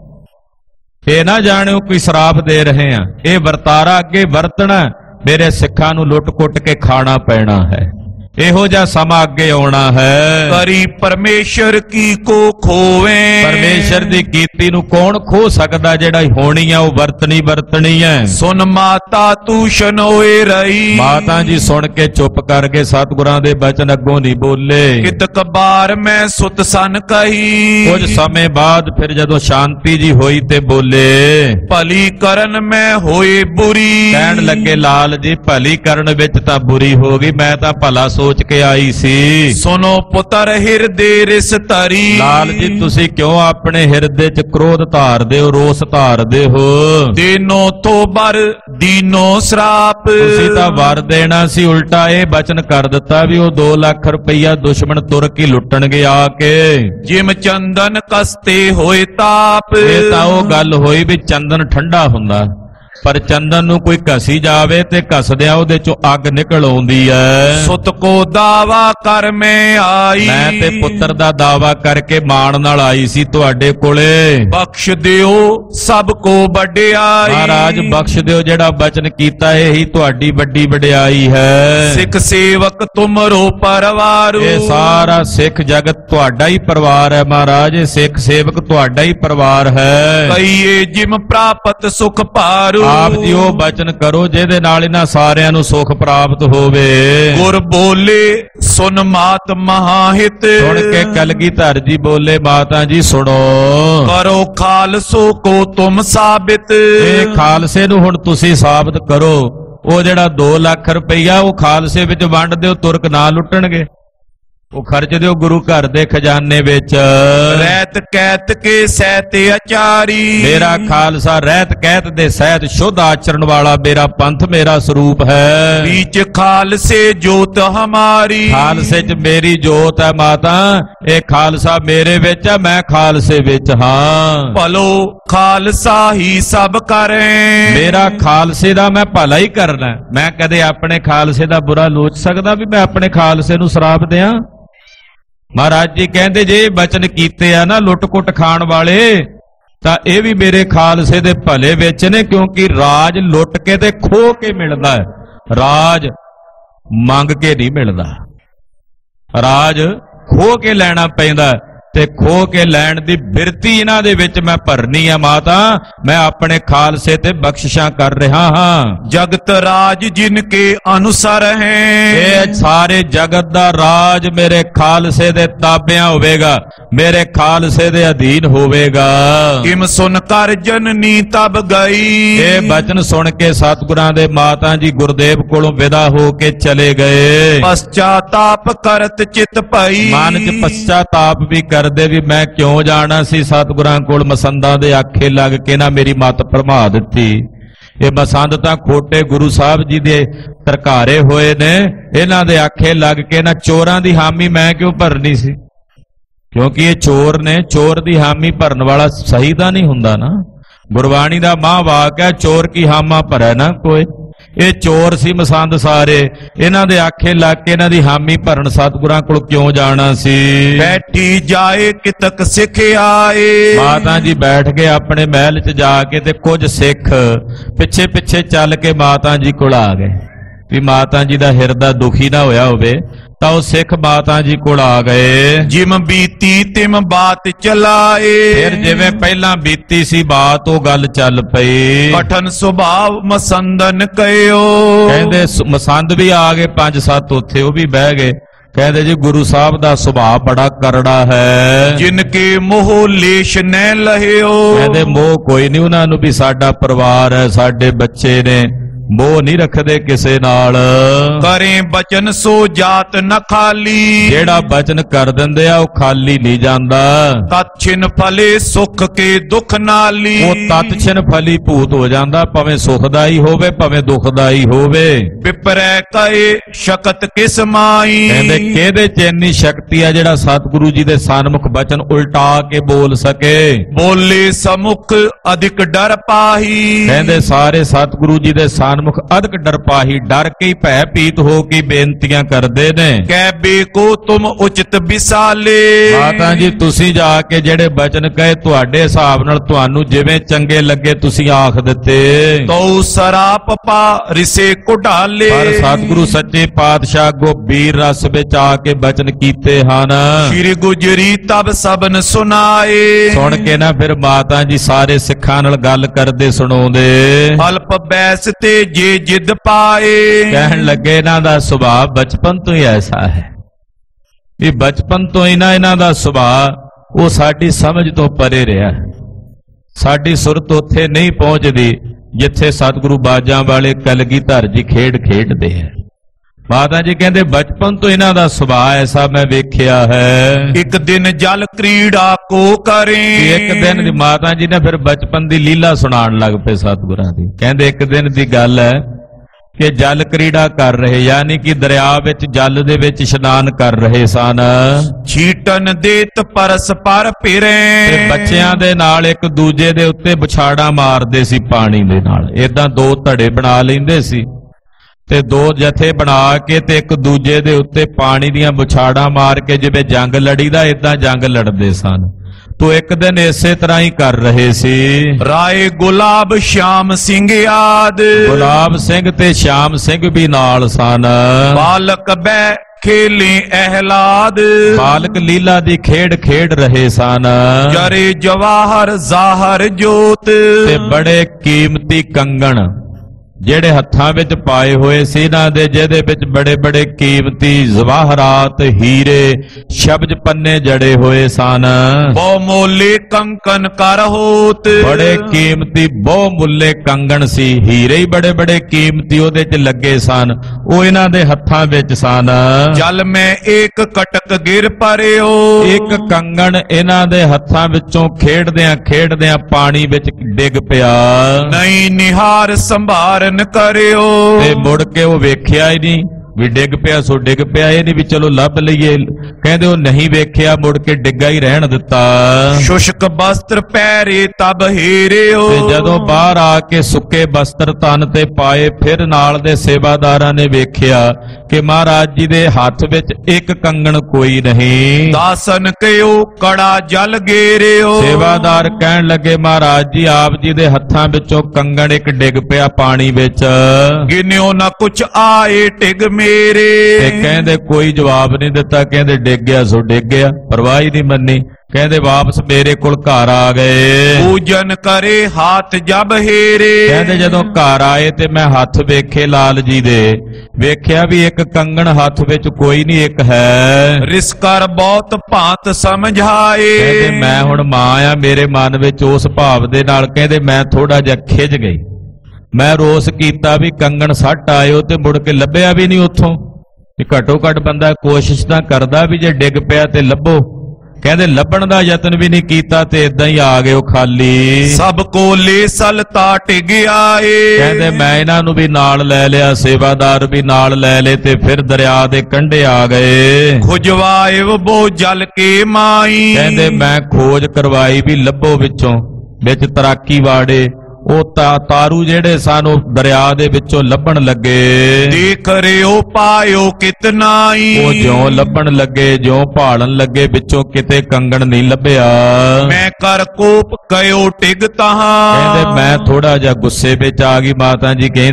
ਇਹ ਨਾ ਜਾਣਿਓ ਕੋਈ ਸ਼ਰਾਪ ਦੇ ਰਹੇ ਆ। ਇਹ ਵਰਤਾਰਾ ਅੱਗੇ ਵਰਤਣਾ, ਮੇਰੇ ਸਿੱਖਾਂ ਨੂੰ ਲੁੱਟ-ਕੁੱਟ ਕੇ ਖਾਣਾ ਪੈਣਾ ਹੈ। ਇਹੋ ਜਿਹਾ ਸਮਾਂ ਅੱਗੇ ਆਉਣਾ ਹੈ। ਕਰੀ ਪਰਮੇਸ਼ਰ ਕੀ ਕੋ ਖੋਵੇ, ਪਰਮੇਸ਼ਰ ਦੀ ਕੀਤੀ ਨੂੰ ਕੌਣ ਖੋ ਸਕਦਾ? ਜਿਹੜਾ ਹੋਣੀ ਆ ਉਹ ਵਰਤਣੀ ਹੈ। ਸੁਨ ਮਾਤਾ ਤੂੰ ਸ਼ਨੋਏ ਰਹੀ, ਮਾਤਾ ਜੀ ਸੁਣ ਕੇ ਚੁੱਪ ਕਰ ਗਏ, ਸਤਿਗੁਰਾਂ ਦੇ ਬਚਨ ਅੱਗੋਂ ਨਹੀਂ ਬੋਲੇ। ਕਿਤਕ ਬਾਰ ਮੈਂ ਸੁਤ ਸਨ ਕਹੀ, ਕੁਝ ਸਮੇਂ ਬਾਅਦ ਫਿਰ ਜਦੋਂ ਸ਼ਾਂਤੀ ਜੀ ਹੋਈ ਤੇ ਬੋਲੇ, ਭਲੀ ਕਰਨ ਮੈਂ ਹੋਏ ਬੁਰੀ, ਕਹਿਣ ਲੱਗੇ ਲਾਲ ਜੀ ਭਲੀ ਕਰਨ ਵਿੱਚ ਤਾਂ ਬੁਰੀ ਹੋ ਗਈ, ਮੈਂ ਤਾਂ ਭਲਾ ਸੋਚ ਕੇ ਆਈ ਸੀ। ਸੁਨੋ ਪੁੱਤਰ ਹਿਰਦੇ ਰਿਸ ਧਰੀ, ਲਾਲ ਜੀ ਤੁਸੀਂ ਕਿਉਂ ਆਪਣੇ ਹਿਰਦੇ 'ਚ ਕ੍ਰੋਧ ਧਾਰਦੇ ਹੋ, ਰੋਸ ਧਾਰਦੇ ਹੋ? ਦੇਨੋ ਤੋਂ ਬਰ ਦੀਨੋ ਸਰਾਪ, ਤੁਸੀਂ ਤਾਂ ਵਰ ਦੇਣਾ ਸੀ, ਉਲਟਾ ਇਹ ਬਚਨ ਕਰ ਦਿੱਤਾ ਵੀ ਉਹ 2 ਲੱਖ ਰੁਪਈਆ ਦੁਸ਼ਮਣ ਤੁਰ ਕੇ ਲੁੱਟਣਗੇ ਆ ਕੇ। ਜਿਮ ਚੰਦਨ ਕਸਤੇ ਹੋਏ ਤਾਪ, ਇਹ ਤਾਂ ਉਹ ਗੱਲ ਹੋਈ ਵੀ ਚੰਦਨ ਠੰਡਾ ਹੁੰਦਾ, ਪਰ ਚੰਦਨ ਨੂੰ ਕੋਈ ਘਸੀ ਜਾਵੇ ਤੇ ਘਸਦਿਆਂ ਉਹਦੇ ਚੋਂ ਅੱਗ ਨਿਕਲ ਆਉਂਦੀ ਐ। ਸੁਤ ਕੋ ਦਾਵਾ ਕਰ ਮੈਂ ਆਈ, ਮੈਂ ਤੇ ਪੁੱਤਰ ਦਾ ਦਾਵਾ ਕਰਕੇ ਮਾਣ ਨਾਲ ਆਈ ਸੀ ਤੁਹਾਡੇ ਕੋਲੇ। ਬਖਸ਼ ਦਿਓ ਸਭ ਕੋ ਵਡਿਆਈ, ਮਹਾਰਾਜ ਬਖਸ਼ ਦਿਓ, ਜਿਹੜਾ ਬਚਨ ਕੀਤਾ ਇਹੀ ਤੁਹਾਡੀ ਵੱਡੀ ਵਡਿਆਈ ਹੈ। ਸਿੱਖ ਸੇਵਕ ਤੁਮਰੋ ਪਰਵਾਰ, ਇਹ ਸਾਰਾ ਸਿੱਖ ਜਗਤ ਤੁਹਾਡਾ ਹੀ ਪਰਿਵਾਰ ਹੈ ਮਹਾਰਾਜ, ਇਹ ਸਿੱਖ ਸੇਵਕ ਤੁਹਾਡਾ ਹੀ ਪਰਿਵਾਰ ਹੈ। ਕਈਏ ਜਿਮ ਪ੍ਰਾਪਤ ਸੁਖ ਪਾਰੂ, ਆਪ ਜੀ ਉਹ ਬਚਨ ਕਰੋ ਜਿਹਦੇ ਨਾਲ ਇਹਨਾਂ ਸਾਰਿਆਂ ਨੂੰ ਸੁਖ ਪ੍ਰਾਪਤ ਹੋਵੇ। ਗੁਰ ਬੋਲੇ ਸੁਨ ਮਾਤ ਮਹਾਹਿਤ, ਸੁਣ ਕੇ ਕਲਗੀਧਰ ਜੀ ਬੋਲੇ ਮਾਤਾ ਜੀ ਸੁਣੋ, ਕਰੋ ਖਾਲਸੋ ਕੋ ਤੁਮ ਸਾਬਿਤ, ਇਹ ਖਾਲਸੇ ਨੂੰ ਹੁਣ ਤੁਸੀਂ ਸਾਬਤ ਕਰੋ। ਉਹ ਜਿਹੜਾ 2 ਲੱਖ ਰੁਪਈਆ ਉਹ ਖਾਲਸੇ ਵਿੱਚ ਵੰਡ ਦਿਓ, ਤੁਰਕ ਨਾ ਲੁੱਟਣਗੇ, ਉਹ ਖਰਚ ਦਿਓ ਗੁਰੂ ਘਰ ਦੇ ਖਜ਼ਾਨੇ ਵਿੱਚ। ਰਹਿਤ ਕਹਿਤ ਕੇ ਸਹਿਤ ਅਚਾਰੀ, ਮੇਰਾ ਖਾਲਸਾ ਰਹਿਤ ਕਹਿਤ ਦੇ ਸਹਿਤ ਸ਼ੁੱਧ ਆਚਰਣ ਵਾਲਾ ਮੇਰਾ ਪੰਥ ਮੇਰਾ ਸਰੂਪ ਹੈ। ਵਿੱਚ ਖਾਲਸੇ ਜੋਤ ਹਮਾਰੀ, ਖਾਲਸੇ 'ਚ ਮੇਰੀ ਜੋਤ ਹੈ ਮਾਤਾ, ਇਹ ਖਾਲਸਾ ਮੇਰੇ ਵਿੱਚ ਹੈ, ਮੈਂ ਖਾਲਸੇ ਵਿੱਚ ਹਾਂ। ਭਲੋ ਖਾਲਸਾ ਹੀ ਸਭ ਕਰੇ, ਮੇਰਾ ਖਾਲਸੇ ਦਾ ਮੈਂ ਭਲਾ ਹੀ ਕਰਨਾ, ਮੈਂ ਕਦੇ ਆਪਣੇ ਖਾਲਸੇ ਦਾ ਬੁਰਾ ਲੋਚ ਸਕਦਾ ਵੀ ਮੈਂ ਆਪਣੇ ਖਾਲਸੇ ਨੂੰ ਸ਼ਰਾਪ ਦਿਆਂ? ਮਹਾਰਾਜ ਜੀ ਕਹਿੰਦੇ ਜੇ ਬਚਨ ਕੀਤੇ ਆ ਨਾ ਲੁੱਟ-ਕੁੱਟ ਖਾਣ ਵਾਲੇ, ਤਾਂ ਇਹ ਵੀ ਮੇਰੇ ਖਾਲਸੇ ਦੇ ਭਲੇ ਵਿੱਚ ਨੇ, ਕਿਉਂਕਿ ਰਾਜ ਲੁੱਟ ਕੇ ਤੇ ਖੋਹ ਕੇ ਮਿਲਦਾ ਹੈ, ਰਾਜ ਮੰਗ ਕੇ ਨਹੀਂ ਮਿਲਦਾ। ਰਾਜ ਖੋਹ ਕੇ ਲੈਣਾ ਪੈਂਦਾ, ਤੇ ਖੋ ਕੇ ਲੈਣ ਦੀ ਬਿਰਤੀ ਇਹਨਾਂ ਦੇ ਵਿੱਚ ਮੈਂ ਭਰਨੀ ਆ ਮਾਤਾ। ਮੈਂ ਆਪਣੇ ਖਾਲਸੇ ਤੇ ਬਖਸ਼ਿਸ਼ਾਂ ਕਰ ਰਿਹਾ ਹਾਂ। ਜਗਤ ਰਾਜ ਜਿਨ ਕੇ ਅਨੁਸਾਰ ਹੈ, ਇਹ ਸਾਰੇ ਜਗਤ ਦਾ ਰਾਜ ਮੇਰੇ ਖਾਲਸੇ ਦੇ ਤਾਬਿਆਂ ਹੋਵੇਗਾ, ਮੇਰੇ ਖਾਲਸੇ ਦੇ ਅਧੀਨ ਹੋਵੇਗਾ। ਕਿਮ ਸੁਨ ਕਰ ਜਨਨੀ ਤਬ ਗਈ, ਇਹ ਬਚਨ ਸੁਣ ਕੇ ਸਤਿਗੁਰਾਂ ਦੇ ਮਾਤਾ ਜੀ ਗੁਰਦੇਵ ਕੋਲੋਂ ਵਿਦਾ ਹੋ ਕੇ ਚਲੇ ਗਏ। ਪਛਤਾਤਾਪ ਕਰਤ ਚਿਤ ਭਈ, ਮਨ ਚ ਪਛਤਾਤਾਪ ਵੀ ਕਰਦੇ ਵੀ ਮੈਂ ਕਿਉਂ ਜਾਣਾ ਸੀ ਸਤਿਗੁਰਾਂ ਕੋਲ, ਮਸੰਦਾਂ ਦੇ ਆਖੇ ਲੱਗ ਕੇ ਨਾ ਮੇਰੀ ਮੱਤ ਭਰਮਾ ਦਿੱਤੀ। ਇਹ ਮਸੰਦ ਤਾਂ ਖੋਟੇ ਗੁਰੂ ਸਾਹਿਬ ਜੀ ਦੇ ਤਰਕਾਰੇ ਹੋਏ ਨੇ, ਇਹਨਾਂ ਦੇ ਆਖੇ ਲੱਗ ਕੇ ਨਾ ਚੋਰਾਂ ਦੀ ਹਾਮੀ ਮੈਂ ਕਿਉਂ ਭਰਨੀ ਸੀ, ਕਿਉਂਕਿ ਇਹ ਚੋਰ ਨੇ। ਚੋਰ ਦੀ ਹਾਮੀ ਭਰਨ ਵਾਲਾ ਸਹੀ ਤਾਂ ਨਹੀਂ ਹੁੰਦਾ ਨਾ। ਗੁਰਬਾਣੀ ਦਾ ਮਹਾਂਵਾਕ ਹੈ, ਚੋਰ ਕੀ ਹਾਮਾ ਭਰੈ ਨਾ ਕੋਈ। ਇਹ ਚੋਰ ਸੀ ਮਸੰਦ ਸਾਰੇ, ਇਹਨਾਂ ਦੇ ਆਖੇ ਲੱਗ ਕੇ ਇਹਨਾਂ ਦੀ ਹਾਮੀ ਭਰਨ ਸਤਿਗੁਰਾਂ ਕੋਲ ਕਿਉਂ ਜਾਣਾ ਸੀ। ਬੈਠੀ ਜਾਏ ਕਿਤਕ ਸਿੱਖ ਆਏ, ਮਾਤਾ ਜੀ ਬੈਠ ਗਏ ਆਪਣੇ ਮਹਿਲ 'ਚ ਜਾ ਕੇ, ਤੇ ਕੁਝ ਸਿੱਖ ਪਿੱਛੇ ਪਿੱਛੇ ਚੱਲ ਕੇ ਮਾਤਾ ਜੀ ਕੋਲ ਆ ਗਏ। ਵੀ ਮਾਤਾ ਜੀ ਦਾ ਹਿਰਦਾ ਦੁਖੀ ਨਾ ਹੋਇਆ ਹੋਵੇ ਤਾਂ ਉਹ ਸਿੱਖ ਮਾਤਾ ਜੀ ਕੋਲ ਆ ਗਏ। ਜਿਮ ਬੀਤੀ ਤਿਮ ਬਾਤ ਚਲਾਏ। ਫਿਰ ਜਿਵੇਂ ਪਹਿਲਾਂ ਬੀਤੀ ਸੀ ਬਾਤ ਉਹ ਗੱਲ ਚੱਲ ਪਈ। ਕਠਨ ਸੁਭਾਵ ਮਸੰਦਨ ਕਹਿਓ। ਕਹਿੰਦੇ ਮਸੰਦ ਵੀ ਆ ਗਏ 5-7 ਉੱਥੇ ਉਹ ਵੀ ਬਹਿ ਗਏ। ਕਹਿੰਦੇ ਜੀ ਗੁਰੂ ਸਾਹਿਬ ਦਾ ਸੁਭਾਅ ਬੜਾ ਕਰੜਾ ਹੈ। ਜਿਨ ਕੇ ਮੋਹ ਲੇਸ਼ ਨੈ ਲਹਿਓ। ਕਹਿੰਦੇ ਮੋਹ ਕੋਈ ਨਹੀਂ ਉਹਨਾਂ ਨੂੰ ਵੀ ਸਾਡਾ ਪਰਿਵਾਰ ਹੈ ਸਾਡੇ ਬੱਚੇ ਨੇ, ਮੋਹ ਨਹੀਂ ਰੱਖਦੇ ਕਿਸੇ ਨਾਲ। ਕਰੇ ਬਚਨ ਸੋ ਜਾਤ ਨ ਖਾਲੀ। ਜਿਹੜਾ ਬਚਨ ਕਰ ਦਿੰਦੇ ਆ ਉਹ ਖਾਲੀ ਨਹੀਂ ਜਾਂਦਾ। ਤਤ ਛਿਨ ਫਲੇ ਸੁਖ ਕੇ ਦੁਖ ਨਾਲੀ। ਉਹ ਤਤ ਛਿਨ ਫਲੀ ਭੂਤ ਹੋ ਜਾਂਦਾ, ਭਾਵੇਂ ਸੁਖਦਾਈ ਹੋਵੇ ਭਾਵੇਂ ਦੁਖਦਾਈ ਹੋਵੇ। ਵਿਪਰੈ ਕਏ ਸ਼ਕਤ ਕਿਸ ਮਾਈ। ਕਹਿੰਦੇ ਕਿਹਦੇ ਚ ਇੰਨੀ ਸ਼ਕਤੀ ਆ ਜਿਹੜਾ ਸਤਿਗੁਰੂ ਜੀ ਦੇ ਸਨਮੁਖ ਬਚਨ ਉਲਟਾ ਕੇ ਬੋਲ ਸਕੇ। ਬੋਲੇ ਸਮੁਖ ਅਧਿਕ ਡਰ ਪਾਹੀ। ਕਹਿੰਦੇ ਸਾਰੇ ਸਤਿਗੁਰੂ ਜੀ ਦੇ ਸਨਮੁਖ ਅਧਿਕ ਡਰ ਪਾਹੀ, ਡਰ ਕੇ ਹੀ ਭੈ ਭੀਤ ਹੋ ਕੇ ਬੇਨਤੀਆਂ ਕਰਦੇ ਨੇ। ਕਹਿ ਬੇ ਕੋ ਤੁਮ ਉਚਿਤ ਵਿਸਾਲੇ। ਮਾਤਾ ਜੀ ਤੁਸੀਂ ਜਾ ਕੇ ਜਿਹੜੇ ਬਚਨ ਕਹੇ ਤੁਹਾਡੇ ਹਿਸਾਬ ਨਾਲ ਤੁਹਾਨੂੰ ਜਿਵੇਂ ਚੰਗੇ ਲੱਗੇ ਤੁਸੀਂ ਆਖ ਦਿੱਤੇ। ਤਉ ਸਰਾਪ ਪਾ ਰਿਸੇ ਕੁਢਾਲੇ। ਪਰ ਸਤਿਗੁਰੂ ਸੱਚੇ ਪਾਤਸ਼ਾਹ ਅੱਗੋਂ ਵੀਰ ਰਸ ਵਿੱਚ ਆ ਕੇ ਬਚਨ ਕੀਤੇ ਹਨ। ਸ਼੍ਰੀ ਗੁਜਰੀ ਤਬ ਸਬਨ ਸੁਨਾਏ। ਸੁਣ ਕੇ ਨਾ ਫਿਰ ਮਾਤਾ ਜੀ ਸਾਰੇ ਸਿੱਖਾਂ ਨਾਲ ਗੱਲ ਕਰਦੇ ਸੁਣਾਉਂਦੇ। ਅਲਪ ਬੈਸ ਤੇ ਜੇ ਜਿੱਦ ਪਾਏ। ਕਹਿਣ ਲੱਗੇ ਇਹਨਾਂ ਦਾ ਸੁਭਾਅ ਬਚਪਨ ਤੋਂ ਹੀ ਐਸਾ ਹੈ ਵੀ ਬਚਪਨ ਤੋਂ ਹੀ ਨਾ ਇਹਨਾਂ ਦਾ ਸੁਭਾਅ ਉਹ ਸਾਡੀ ਸਮਝ ਤੋਂ ਪਰੇ ਰਿਹਾ। ਸਾਡੀ ਸੁਰਤ ਉੱਥੇ ਨਹੀਂ ਪਹੁੰਚਦੀ ਜਿੱਥੇ ਸਤਿਗੁਰੂ ਬਾਜਾਂ ਵਾਲੇ ਕਲਗੀਧਰ ਜੀ ਖੇਡ ਖੇਡਦੇ ਹੈ। ਮਾਤਾ ਜੀ ਕਹਿੰਦੇ ਬਚਪਨ ਤੋਂ ਇਹਨਾਂ ਦਾ ਸੁਭਾਅ ਐਸਾ ਮੈਂ ਵੇਖਿਆ ਹੈ। ਇੱਕ ਦਿਨ ਜਲ ਕ੍ਰੀੜਾ ਕੋ ਕਰੇ। ਇੱਕ ਦਿਨ ਦੀ ਮਾਤਾ ਜੀ ਨੇ ਫਿਰ ਬਚਪਨ ਦੀ ਲੀਲਾ ਸੁਣਾਉਣ ਲੱਗ ਪਏ ਸਤਿਗੁਰਾਂ ਦੀ। ਕਹਿੰਦੇ ਇੱਕ ਦਿਨ ਦੀ ਗੱਲ ਹੈ ਕਿ ਜਲ ਕ੍ਰੀੜਾ ਕਰ ਰਹੇ, ਯਾਨੀ ਕਿ ਦਰਿਆ ਵਿੱਚ ਜਲ ਦੇ ਵਿੱਚ ਇਸ਼ਨਾਨ ਕਰ ਰਹੇ ਸਨ। ਛੀਟਨ ਦੇਤ ਪਰਸ ਪਰ ਫਿਰੇ। ਤੇ ਬੱਚਿਆਂ ਦੇ ਨਾਲ ਇੱਕ ਦੂਜੇ ਦੇ ਉੱਤੇ ਬੁਛਾੜਾ ਮਾਰਦੇ ਸੀ ਪਾਣੀ ਦੇ ਨਾਲ। ਏਦਾਂ ਦੋ ਧੜੇ ਬਣਾ ਲੈਂਦੇ ਸੀ ਤੇ ਦੋ ਜਥੇ ਬਣਾ ਕੇ ਤੇ ਇੱਕ ਦੂਜੇ ਦੇ ਉੱਤੇ ਪਾਣੀ ਦੀਆਂ ਬੁਛਾੜਾਂ ਮਾਰ ਕੇ ਜਿਵੇਂ ਜੰਗ ਲੜੀਦਾ ਏਦਾਂ ਜੰਗ ਲੜਦੇ ਸਨ। ਤੋ ਇੱਕ ਦਿਨ ਇਸੇ ਤਰ੍ਹਾਂ ਹੀ ਕਰ ਰਹੇ ਸੀ। ਰਾਏ ਗੁਲਾਬ ਸ਼ਾਮ ਸਿੰਘ ਆਦ। ਗੁਲਾਬ ਸਿੰਘ ਤੇ ਸ਼ਾਮ ਸਿੰਘ ਵੀ ਨਾਲ ਸਨ। ਬਾਲਕ ਬੈ ਖੇਲੇ ਅਹਲਾਦ। ਬਾਲਕ ਲੀਲਾ ਦੀ ਖੇਡ ਖੇਡ ਰਹੇ ਸਨ। ਜਰੇ ਜਵਾਹਰ ਜ਼ਾਹਰ ਜੋਤ। ਤੇ ਬੜੇ ਕੀਮਤੀ ਕੰਗਣ ਜਿਹੜੇ ਹੱਥਾਂ ਵਿੱਚ ਪਾਏ ਹੋਏ ਸੀ ਇਹਨਾਂ ਦੇ, ਜਿਹਦੇ ਵਿੱਚ ਬੜੇ ਬੜੇ ਕੀਮਤੀ ਜਵਾਹਰਾਤ ਹੀਰੇ ਸ਼ਬਜ ਪੰਨੇ ਜੜੇ ਹੋਏ ਸਨ। ਬਹੁ ਮੋਲੇ ਕੰਕਨ ਕਰ ਹੋਤ। ਬੜੇ ਕੀਮਤੀ ਬਹੁ ਮੁੱਲੇ ਕੰਗਣ ਸੀ, ਹੀਰੇ ਹੀ ਬੜੇ ਬੜੇ ਕੀਮਤੀ ਉਹਦੇ ਚ ਲੱਗੇ ਸਨ, ਉਹ ਇਹਨਾਂ ਦੇ ਹੱਥਾਂ ਵਿੱਚ ਸਨ। ਜਲ ਮੈਂ ਏਕ ਕਟਕ ਗਿਰ ਪਰਿਓ। ਇੱਕ ਕੰਗਣ ਇਹਨਾਂ ਦੇ ਹੱਥਾਂ ਵਿੱਚੋਂ ਖੇਡਦਿਆਂ ਖੇਡਦਿਆਂ ਪਾਣੀ ਵਿੱਚ ਡਿੱਗ ਪਿਆ। ਨਹੀਂ ਨਿਹਾਰ ਸੰਭਾਰਨ ਕਰਿਓ। ਤੇ ਮੁੜ ਕੇ ਉਹ ਵੇਖਿਆ ਹੀ ਨਹੀਂ ਵੀ ਡਿੱਗ ਪਿਆ ਸੋ ਡਿੱਗ ਪਿਆ, ਇਹ ਨਹੀਂ ਵੀ ਚਲੋ ਲੱਭ ਲਈਏ। ਕਹਿੰਦੇ ਉਹ ਨਹੀਂ ਵੇਖਿਆ, ਮੁੜ ਕੇ ਡਿੱਗਾ ਹੀ ਰਹਿਣ ਦਿੱਤਾ। ਸ਼ੁਸ਼ਕ ਬਸਤਰ ਪਹਿਰੇ ਤਬ ਹੀਰਿਓ। ਤੇ ਜਦੋਂ ਬਾਹਰ ਆ ਕੇ ਸੁੱਕੇ ਬਸਤਰ ਤਨ ਤੇ ਪਾਏ, ਫਿਰ ਨਾਲ ਦੇ ਸੇਵਾਦਾਰਾਂ ਨੇ ਵੇਖਿਆ ਕਿ ਮਹਾਰਾਜ ਜੀ ਦੇ ਹੱਥ ਵਿੱਚ ਇੱਕ ਕੰਗਣ ਕੋਈ ਨਹੀਂ। ਦਾਸਨ ਕਹਿਓ ਕੜਾ ਜਲ ਗੇਰਿਓ। ਸੇਵਾਦਾਰ ਕਹਿਣ ਲੱਗੇ ਮਹਾਰਾਜ ਜੀ ਆਪ ਜੀ ਦੇ ਹੱਥਾਂ ਵਿੱਚੋਂ ਕੰਗਣ ਇੱਕ ਡਿੱਗ ਪਿਆ ਪਾਣੀ ਵਿੱਚ। ਗਿਨਿਓ ਨਾ ਕੁਛ ਆਏ ਟਿਗ ਮੇਰੇ। ਤੇ ਕਹਿੰਦੇ ਕੋਈ ਜਵਾਬ ਨਹੀਂ ਦਿੱਤਾ। ਕਹਿੰਦੇ ਡਿੱਗ ਗਿਆ ਸੋ ਡਿੱਗ ਗਿਆ, ਪਰਵਾਹ ਹੀ ਨਹੀਂ ਮੰਨੀ। ਕਹਿੰਦੇ ਵਾਪਸ ਮੇਰੇ ਕੋਲ ਘਰ ਆ ਗਏ। ਪੂਜਨ ਕਰੇ ਹੱਥ ਜਬ ਹੀਰੇ। ਕਹਿੰਦੇ ਜਦੋਂ ਘਰ ਆਏ ਤੇ ਮੈਂ ਹੱਥ ਵੇਖੇ ਲਾਲ ਜੀ ਦੇ, ਵੇਖਿਆ ਵੀ ਇੱਕ ਕੰਗਣ ਹੱਥ ਵਿੱਚ ਕੋਈ ਨਹੀਂ, ਇੱਕ ਹੈ। ਰਿਸ ਕਰ ਬਹੁਤ ਭਾਂਤ ਸਮਝਾਏ। ਕਹਿੰਦੇ ਮੈਂ ਹੁਣ ਮਾਂ ਆ, ਮੇਰੇ ਮਨ ਵਿੱਚ ਉਸ ਭਾਵ ਦੇ ਨਾਲ ਕਹਿੰਦੇ ਮੈਂ ਥੋੜਾ ਜਿਹਾ ਖਿਝ ਗਈ। ਮੈਂ ਰੋਸ ਕੀਤਾ ਵੀ ਕੰਗਣ ਸੱਟ ਆਇਓ ਤੇ ਮੁੜ ਕੇ ਲੱਭਿਆ ਵੀ ਨਹੀਂ ਉੱਥੋਂ। ਤੇ ਘੱਟੋ ਘੱਟ ਬੰਦਾ ਕੋਸ਼ਿਸ਼ ਤਾਂ ਕਰਦਾ ਵੀ ਜੇ ਡਿੱਗ ਪਿਆ ਤੇ ਲੱਭੋ। ਕਹਿੰਦੇ ਲੱਭਣ ਦਾ ਯਤਨ ਵੀ ਨਹੀਂ ਕੀਤਾ ਤੇ ਇਦਾਂ ਹੀ ਆ ਗਏ ਉਹ ਖਾਲੀ। ਸਭ ਕੋ ਲੈ ਸਲਤਾ ਟਿਗ ਆਏ। ਕਹਿੰਦੇ ਮੈਂ ਇਹਨਾਂ ਨੂੰ ਵੀ ਨਾਲ ਲੈ ਲਿਆ, ਸੇਵਾਦਾਰ ਵੀ ਨਾਲ ਲੈ ਲਏ ਤੇ ਫਿਰ ਦਰਿਆ ਦੇ ਕੰਢੇ ਆ ਗਏ। ਖੁਜਵਾਇਵ ਬੋ ਜਲ ਕੇ ਮਾਈ। ਕਹਿੰਦੇ ਮੈਂ ਖੋਜ ਕਰਵਾਈ ਵੀ ਲੱਭੋ ਵਿੱਚੋਂ, ਵਿੱਚ ਤਰਾਕੀ ਵਾੜੇ ਉਹ ਤਾਰੂ ਜਿਹੜੇ ਸਨ ਉਹ ਦਰਿਆ ਦੇ ਵਿੱਚੋਂ ਲੱਭਣ ਲੱਗੇ। ਦੇਖ ਰਿਓ ਪਾਇਓ ਕਿਤਨਾਈ। ਉਹ ਜਿਉਂ ਲੱਭਣ ਲੱਗੇ, ਜਿਉਂ ਭਾਲਣ ਲੱਗੇ, ਵਿੱਚੋਂ ਕਿਤੇ ਕੰਗਣ ਨਹੀਂ ਲੱਭਿਆ। ਮੈਂ ਕਰ ਕੋਪ ਕਇਓ ਟਿਗ ਤਹਾਂ। ਕਹਿੰਦੇ ਮੈਂ ਥੋੜਾ ਜਿਹਾ ਗੁੱਸੇ ਵਿੱਚ ਆ ਗਈ। ਮਾਤਾ ਜੀ ਕਹਿੰਦੇ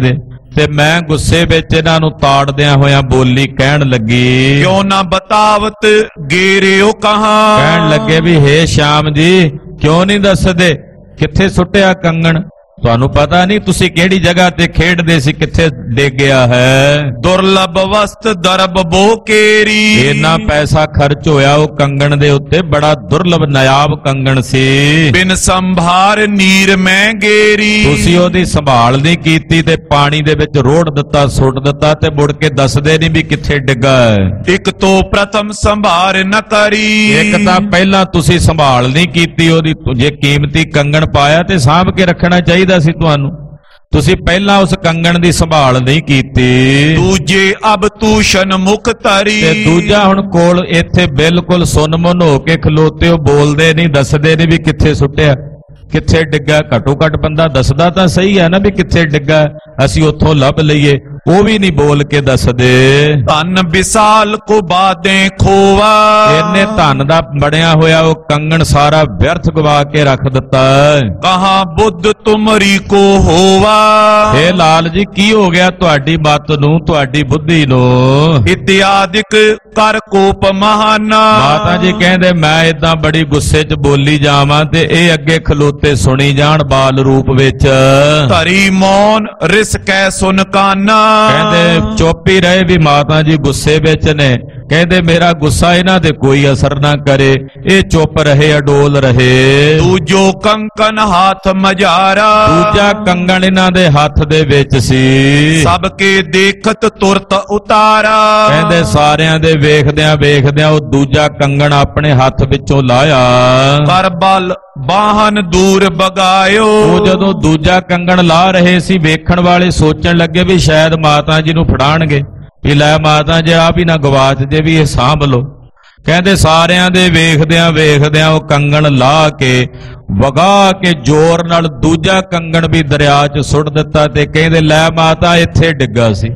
ਤੇ ਮੈਂ ਗੁੱਸੇ ਵਿੱਚ ਇਹਨਾਂ ਨੂੰ ਤਾੜਦਿਆਂ ਹੋਇਆਂ ਬੋਲੀ, ਕਹਿਣ ਲੱਗੀ, क्यों न बतावत गेरियो कहाँ। ਕਹਿਣ ਲੱਗੇ ਵੀ ਹੇ ਸ਼ਾਮ ਜੀ, ਕਿਉਂ ਨਹੀਂ ਦੱਸਦੇ ਕਿੱਥੇ ਸੁੱਟਿਆ ਕੰਗਣ? ਤੁਹਾਨੂੰ ਪਤਾ ਨਹੀਂ ਤੁਸੀਂ ਕਿਹੜੀ ਜਗ੍ਹਾ ਤੇ ਖੇਡਦੇ ਸੀ, ਕਿੱਥੇ ਡਿੱਗ ਗਿਆ ਹੈ? दुर्लभ वस्त दरब बो केरी। ਇੰਨਾ ਪੈਸਾ ਖਰਚ ਹੋਇਆ ਉਹ ਕੰਗਣ ਦੇ ਉੱਤੇ, ਬੜਾ ਦੁਰਲਭ ਨਾਇਬ ਕੰਗਣ ਸੀ। बिन संभार नीर में गेरी। ਤੁਸੀਂ ਉਹਦੀ ਸੰਭਾਲ ਨਹੀਂ ਕੀਤੀ ਤੇ ਪਾਣੀ ਦੇ ਵਿੱਚ ਰੋੜ ਦਿੱਤਾ, ਸੁੱਟ ਦਿੱਤਾ ਤੇ ਮੁੜ ਕੇ ਦੱਸਦੇ ਨਹੀਂ ਵੀ ਕਿੱਥੇ ਡਿੱਗਾ ਹੈ। एक तो प्रथम संभार न करी। ਇੱਕ ਤਾਂ ਪਹਿਲਾਂ ਤੁਸੀਂ ਸੰਭਾਲ ਨਹੀਂ ਕੀਤੀ ਉਹਦੀ, ਜੇ ਕੀਮਤੀ ਕੰਗਣ ਪਾਇਆ ਤੇ ਸਾਂਭ ਕੇ ਰੱਖਣਾ ਚਾਹੀਦਾ ਸੀ ਤੁਹਾਨੂੰ, ਤੁਸੀਂ ਪਹਿਲਾਂ ਉਸ ਕੰਗਣ ਦੀ ਸੰਭਾਲ ਨਹੀਂ ਕੀਤੀ। दूजे अब तूषण मुख तरी। ਤੇ ਦੂਜਾ ਹੁਣ ਕੋਲ ਇੱਥੇ ਬਿਲਕੁਲ ਸੁੰਨ-ਮੁੰਨ ਹੋ ਕੇ ਖਲੋਤੇ ਹੋ, ਬੋਲਦੇ ਨਹੀਂ, ਦੱਸਦੇ ਨਹੀਂ ਵੀ ਕਿੱਥੇ ਸੁੱਟਿਆ, ਕਿੱਥੇ ਡਿੱਗਾ। ਘੱਟੋ ਘੱਟ ਬੰਦਾ ਦੱਸਦਾ ਤਾਂ ਸਹੀ ਹੈ ਨਾ ਵੀ ਕਿੱਥੇ ਡਿੱਗਾ, ਅਸੀਂ ਉੱਥੋਂ ਲੱਭ ਲਈਏ। ਉਹ ਵੀ ਨਹੀਂ ਬੋਲ ਕੇ ਦੱਸਦੇ। ਧਨ ਵਿਸਾਲ ਕੋ ਬਾਦੇ ਖੋਵਾ। ਇੰਨੇ ਧਨ ਦਾ ਬੜਿਆ ਹੋਇਆ ਉਹ ਕੰਗਣ ਸਾਰਾ ਵਿਅਰਥ ਗਵਾ ਕੇ ਰੱਖ ਦਿੱਤਾ। ਕਹਾ ਬੁੱਧ ਤੁਮਰੀ ਕੋ ਹੋਵਾ। ਹੇ ਲਾਲ ਜੀ, ਕੀ ਹੋ ਗਿਆ ਤੁਹਾਡੀ ਮੱਤ ਨੂੰ, ਤੁਹਾਡੀ ਬੁੱਧੀ ਨੂੰ? ਇਤਿਆਦਿਕ ਕਰ ਕੋਪ ਮਹਾਨਾ। ਮਾਤਾ ਜੀ ਕਹਿੰਦੇ ਮੈਂ ਇਦਾਂ ਬੜੀ ਗੁੱਸੇ 'ਚ ਬੋਲੀ ਜਾਵਾਂ ਤੇ ਇਹ ਅੱਗੇ ਖਲੋਤੇ ਸੁਣੀ ਜਾਣ ਬਾਲ ਰੂਪ ਵਿੱਚ। ਧਰੀ ਮੌਨ ਰਿਸ ਕੈ ਸੁਨ ਕਾਨਾ। ਕਹਿੰਦੇ ਚੁੱਪ ਹੀ ਰਹੇ ਵੀ ਮਾਤਾ ਜੀ ਗੁੱਸੇ ਵਿੱਚ ਨੇ। ਕਹਿੰਦੇ ਮੇਰਾ ਗੁੱਸਾ ਇਹਨਾਂ ਦੇ ਕੋਈ ਅਸਰ ਨਾ ਕਰੇ, ਇਹ ਚੁੱਪ ਰਹੇ, ਅਡੋਲ ਰਹੇ। ਦੂਜੋ ਕੰਕਨ ਹੱਥ ਮਝਾਰਾ। ਦੂਜਾ ਕੰਗਣ ਇਹਨਾਂ ਦੇ ਹੱਥ ਦੇ ਵਿੱਚ ਸੀ। ਸਭ ਕੇ ਦੇਖਤ ਤੁਰਤ ਉਤਾਰਾ। ਕਹਿੰਦੇ ਸਾਰਿਆਂ ਦੇ ਵੇਖਦਿਆਂ ਵੇਖਦਿਆਂ ਉਹ ਦੂਜਾ ਕੰਗਣ ਆਪਣੇ ਹੱਥ ਵਿੱਚੋਂ ਲਾਇਆ। ਕਰ ਬਲ ਬਾਹਨ ਦੂਰ ਬਗਾਇਓ। ਉਹ ਜਦੋਂ ਦੂਜਾ ਕੰਗਣ ਲਾ ਰਹੇ ਸੀ, ਵੇਖਣ ਵਾਲੇ ਸੋਚਣ ਲੱਗੇ ਵੀ ਸ਼ਾਇਦ ਮਾਤਾ ਜੀ ਨੂੰ ਫੜਾਣਗੇ, ਵੀ ਲੈ ਮਾਤਾ ਜੀ ਆ ਵੀ ਨਾ ਗਵਾਚ ਜੇ, ਵੀ ਇਹ ਸਾਂਭ ਲੋ। ਕਹਿੰਦੇ ਸਾਰਿਆਂ ਦੇ ਵੇਖਦਿਆਂ ਵੇਖਦਿਆਂ ਉਹ ਕੰਗਣ ਲਾ ਕੇ ਵਗਾ ਕੇ ਜ਼ੋਰ ਨਾਲ ਦੂਜਾ ਕੰਗਣ ਵੀ ਦਰਿਆ 'ਚ ਸੁੱਟ ਦਿੱਤਾ ਤੇ ਕਹਿੰਦੇ ਲੈ ਮਾਤਾ ਇੱਥੇ ਡਿੱਗਾ ਸੀ।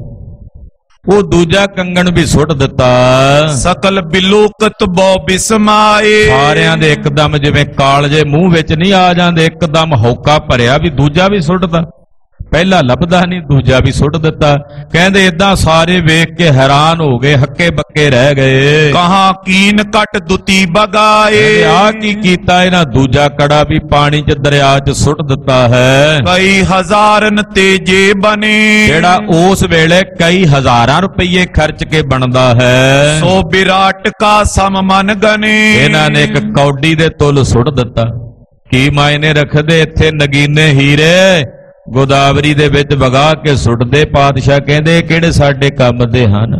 ਉਹ ਦੂਜਾ ਕੰਗਣ ਵੀ ਸੁੱਟ ਦਿੱਤਾ। ਸਕਲ ਬਿਲੋਕਤ ਬੋ ਬਿਸਮਾਏ। ਸਾਰਿਆਂ ਦੇ ਇੱਕਦਮ ਜਿਵੇਂ ਕਾਲਜੇ ਮੂੰਹ ਵਿੱਚ ਨਹੀਂ ਆ ਜਾਂਦੇ, ਇੱਕਦਮ ਹੌਕਾ ਭਰਿਆ ਵੀ ਦੂਜਾ ਵੀ ਸੁੱਟਦਾ। ਪਹਿਲਾ ਲੱਭਦਾ ਨਹੀਂ, ਦੂਜਾ ਵੀ ਸੁੱਟ ਦਿੱਤਾ। ਕਹਿੰਦੇ ਏਦਾਂ ਸਾਰੇ ਵੇਖ ਕੇ ਹੈਰਾਨ ਹੋ ਗਏ, ਹੱਕੇ ਬੱਕੇ ਰਹਿ ਗਏ। ਕਹਾਂ ਕੀਨ ਕੱਟ ਦੁਤੀ ਬਗਾਏ। ਆ ਕੀ ਕੀਤਾ ਇਹਨਾਂ? ਦੂਜਾ ਕੜਾ ਵੀ ਪਾਣੀ 'ਚ ਦਰਿਆ 'ਚ ਸੁੱਟ ਦਿੱਤਾ ਹੈ। ਕਈ ਹਜ਼ਾਰਨ ਤੇਜੇ ਬਨੇ। ਜਿਹੜਾ ਉਸ ਵੇਲੇ ਕਈ ਹਜ਼ਾਰਾਂ ਰੁਪਏ ਖਰਚ ਕੇ ਬਣਦਾ ਹੈ। ਸੋ ਵਿਰਾਟ ਕਾ ਸਮ ਮਨ ਗਨੇ। ਇਹਨਾਂ ਨੇ ਇੱਕ ਕੌਡੀ ਦੇ ਤੁਲ ਸੁੱਟ ਦਿੱਤਾ। ਕੀ ਮਾਇਨੇ ਰੱਖਦੇ ਇੱਥੇ ਨਗੀਨੇ ਹੀਰੇ ਗੋਦਾਵਰੀ ਦੇ ਵਿੱਚ ਵਗਾ ਕੇ ਸੁੱਟਦੇ। ਪਾਤਸ਼ਾਹ ਕਹਿੰਦੇ ਕਿਹੜੇ ਸਾਡੇ ਕੰਮ ਦੇ ਹਨ?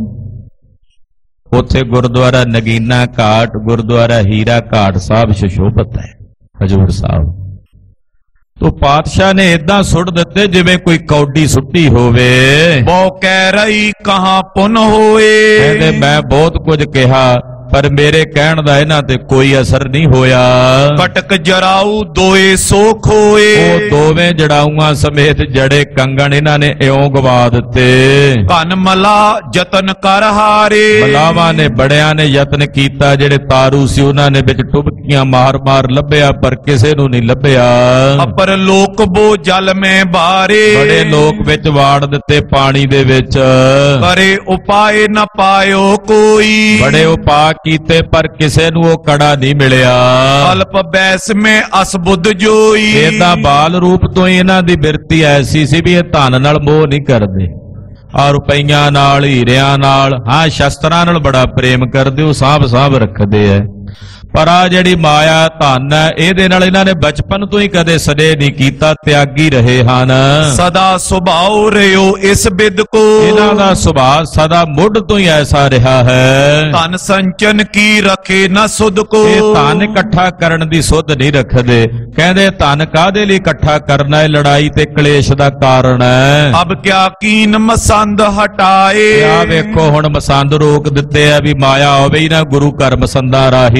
ਉੱਥੇ ਗੁਰਦੁਆਰਾ ਨਗੀਨਾ ਘਾਟ, ਗੁਰਦੁਆਰਾ ਹੀਰਾ ਘਾਟ ਸਾਹਿਬ ਸੁਸ਼ੋਭਿਤ ਹੈ ਹਜ਼ੂਰ ਸਾਹਿਬ। ਤੋ ਪਾਤਸ਼ਾਹ ਨੇ ਏਦਾਂ ਸੁੱਟ ਦਿੱਤੇ ਜਿਵੇਂ ਕੋਈ ਕੌਡੀ ਸੁੱਟੀ ਹੋਵੇ। ਬੋ ਕਹਿ ਰਹੀ ਕਹਾਂ ਪੁਨ ਹੋਏ। ਕਹਿੰਦੇ ਮੈਂ ਬਹੁਤ ਕੁਝ ਕਿਹਾ ਪਰ ਮੇਰੇ ਕਹਿਣ ਦਾ ਇਹਨਾਂ ਤੇ ਕੋਈ ਅਸਰ ਨਹੀਂ ਹੋਇਆ। ਕਟਕ ਜਰਾਊ ਦੋਏ ਸੋਖ ਹੋਏ। ਉਹ ਦੋਵੇਂ ਜੜਾਊਆਂ ਸਮੇਤ ਜੜੇ ਕੰਗਣ ਇਹਨਾਂ ਨੇ ਇਉਂ ਗਵਾ ਦਿੱਤੇ। ਧਨ ਮਲਾ ਯਤਨ ਕਰ ਹਾਰੇ। ਮਲਾਵਾਂ ਨੇ ਬੜਿਆਂ ਨੇ ਯਤਨ ਕੀਤਾ, ਜਿਹੜੇ ਤਾਰੂ ਸੀ ਉਹਨਾਂ ਨੇ ਵਿੱਚ ਟੁਬਕੀਆਂ ਮਾਰ ਮਾਰ ਲੱਭਿਆ ਪਰ ਕਿਸੇ ਨੂੰ ਨਹੀਂ ਲੱਭਿਆ। ਅਪਰ ਲੋਕ ਬੋ ਜਲ ਮੈਂ ਬਾਰੇ। ਬੜੇ ਲੋਕ ਵਿੱਚ ਵਾੜ ਦਿੱਤੇ ਪਾਣੀ ਦੇ ਵਿੱਚ। ਕਰੇ ਉਪਾਏ ਨ ਪਾਇਓ ਕੋਈ। ਬੜੇ ਉਪਾਅ ਕੀਤੇ ਪਰ ਕਿਸੇ ਨੂੰ ਉਹ ਕੜਾ ਨਹੀਂ ਮਿਲਿਆ। ਅਲਪ ਬੈਸ ਮੈਂ ਅਸਬੁੱਧ ਜੋਈ। ਇਹਦਾ ਬਾਲ ਰੂਪ ਤੋਂ ਹੀ ਇਹਨਾਂ ਦੀ ਬਿਰਤੀ ਐਸੀ ਸੀ ਵੀ ਇਹ ਧਨ ਨਾਲ ਮੋਹ ਨਹੀਂ ਕਰਦੇ, ਆ ਰੁਪਈਆਂ ਨਾਲ, ਹੀਰਿਆਂ ਨਾਲ, ਹਾਂ ਸ਼ਸਤਰਾਂ ਨਾਲ ਬੜਾ ਪ੍ਰੇਮ ਕਰਦੇ, ਉਹ ਸਾਂਭ ਰੱਖਦੇ ਐ। ਪਰ ਆ ਜਿਹੜੀ ਮਾਇਆ ਧਨ ਹੈ, ਇਹਦੇ ਨਾਲ ਇਹਨਾਂ ਨੇ ਬਚਪਨ ਤੋਂ ਹੀ ਕਦੇ ਸਨੇਹ ਨਹੀਂ ਕੀਤਾ, ਤਿਆਗੀ ਰਹੇ ਹਨ। ਸਦਾ ਸੁਭਾਉ ਰਿਓ ਇਸ ਬਿਦ ਕੋ। ਇਹਨਾਂ ਦਾ ਸੁਭਾਅ ਸਦਾ ਮੁੱਢ ਤੋਂ ਹੀ ਐਸਾ ਰਿਹਾ ਹੈ। ਧਨ ਸੰਚਨ ਕੀ ਰਖੇ ਨ ਸੁਧ ਕੋ। ਇਹ ਧਨ ਇਕੱਠਾ ਕਰਨ ਦੀ ਸੁਧ ਨਹੀਂ ਰੱਖਦੇ। ਕਹਿੰਦੇ ਧਨ ਕਾਹਦੇ ਲਈ ਇਕੱਠਾ ਕਰਨਾ ਹੈ? ਲੜਾਈ ਤੇ ਕਲੇਸ਼ ਦਾ ਕਾਰਨ ਹੈ। ਅਬ ਕਿਆ ਕੀਨ ਮਸੰਦ ਹਟਾਏ। ਆ ਵੇਖੋ ਹੁਣ ਮਸੰਦ ਰੋਕ ਦਿੱਤੇ ਆ ਵੀ ਮਾਇਆ ਹੋਵੇ ਹੀ ਨਾ ਗੁਰੂ ਘਰ ਮਸੰਦਾਂ ਰਾਹੀ।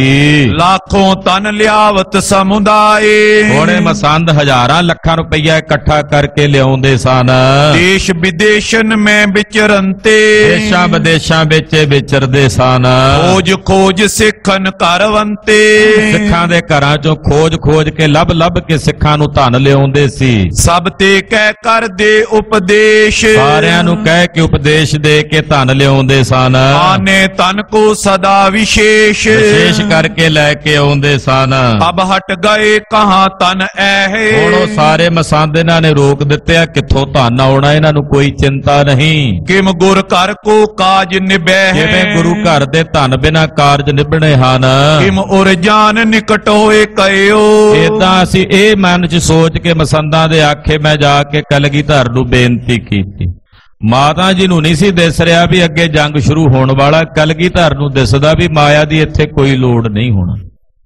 लाखों तन लियावत समुदाय। ਥੋੜੇ ਮਸੰਦ ਹਜ਼ਾਰਾਂ ਲੱਖਾਂ ਰੁਪਈਆ ਇਕੱਠਾ ਕਰਕੇ ਲਿਆਉਂਦੇ ਸਨ। देश विदेशन में विचरंते। ਦੇਸ਼ਾਂ ਵਿਦੇਸ਼ਾਂ ਵਿੱਚ ਵਿਚਰਦੇ ਸਨ। खोज खोज सिखन करवंते। ਸਿੱਖਾਂ ਦੇ ਘਰਾਂ ਚੋਂ ਖੋਜ ਖੋਜ ਕੇ ਲੱਭ ਲੱਭ ਕੇ ਸਿੱਖਾਂ ਨੂੰ ਧਨ ਲਿਆਉਂਦੇ ਸੀ। सब ते कह कर दे उपदेश। ਸਾਰਿਆਂ ਨੂੰ ਕਹਿ ਕੇ ਉਪਦੇਸ਼ ਦੇ ਕੇ ਧਨ ਲਿਆਉਂਦੇ ਸਨ। आने तन को सदा विशेष। ਵਿਸ਼ੇਸ਼ ਕਰਕੇ ਲੈ ਕੇ ਆਉਂਦੇ ਸਨ। अब हट गए कहाँ तन ऐहे। ਹੁਣ ਉਹ ਸਾਰੇ ਮਸੰਦ ਇਹਨਾਂ ਨੇ ਰੋਕ ਦਿੱਤੇ ਆ, ਕਿੱਥੋਂ ਧਨ ਆਉਣਾ ਇਹਨਾਂ ਨੂੰ ਕੋਈ ਚਿੰਤਾ ਨਹੀਂ। किम गुर कर को काज निभै। ਜਿਵੇਂ ਗੁਰੂ ਘਰ ਦੇ ਧਨ ਬਿਨਾਂ ਕਾਰਜ ਨਿਭਣੇ ਹਨ, किम उर जान निकट होए कयो। ਏਦਾਂ ਅਸੀਂ ਇਹ ਮਨ 'ਚ ਸੋਚ ਕੇ ਮਸੰਦਾਂ ਦੇ ਆਖੇ ਮੈਂ ਜਾ ਕੇ ਕਲਗੀਧਰ ਨੂੰ ਬੇਨਤੀ ਕੀਤੀ। ਮਾਤਾ ਜੀ ਨੂੰ ਨਹੀਂ ਸੀ ਦਿਸ ਰਿਹਾ ਵੀ ਅੱਗੇ ਜੰਗ ਸ਼ੁਰੂ ਹੋਣ ਵਾਲਾ। ਕਲਗੀਧਰ ਨੂੰ ਦਿਸਦਾ ਵੀ ਮਾਇਆ ਦੀ ਇੱਥੇ ਕੋਈ ਲੋੜ ਨਹੀਂ ਹੋਣਾ।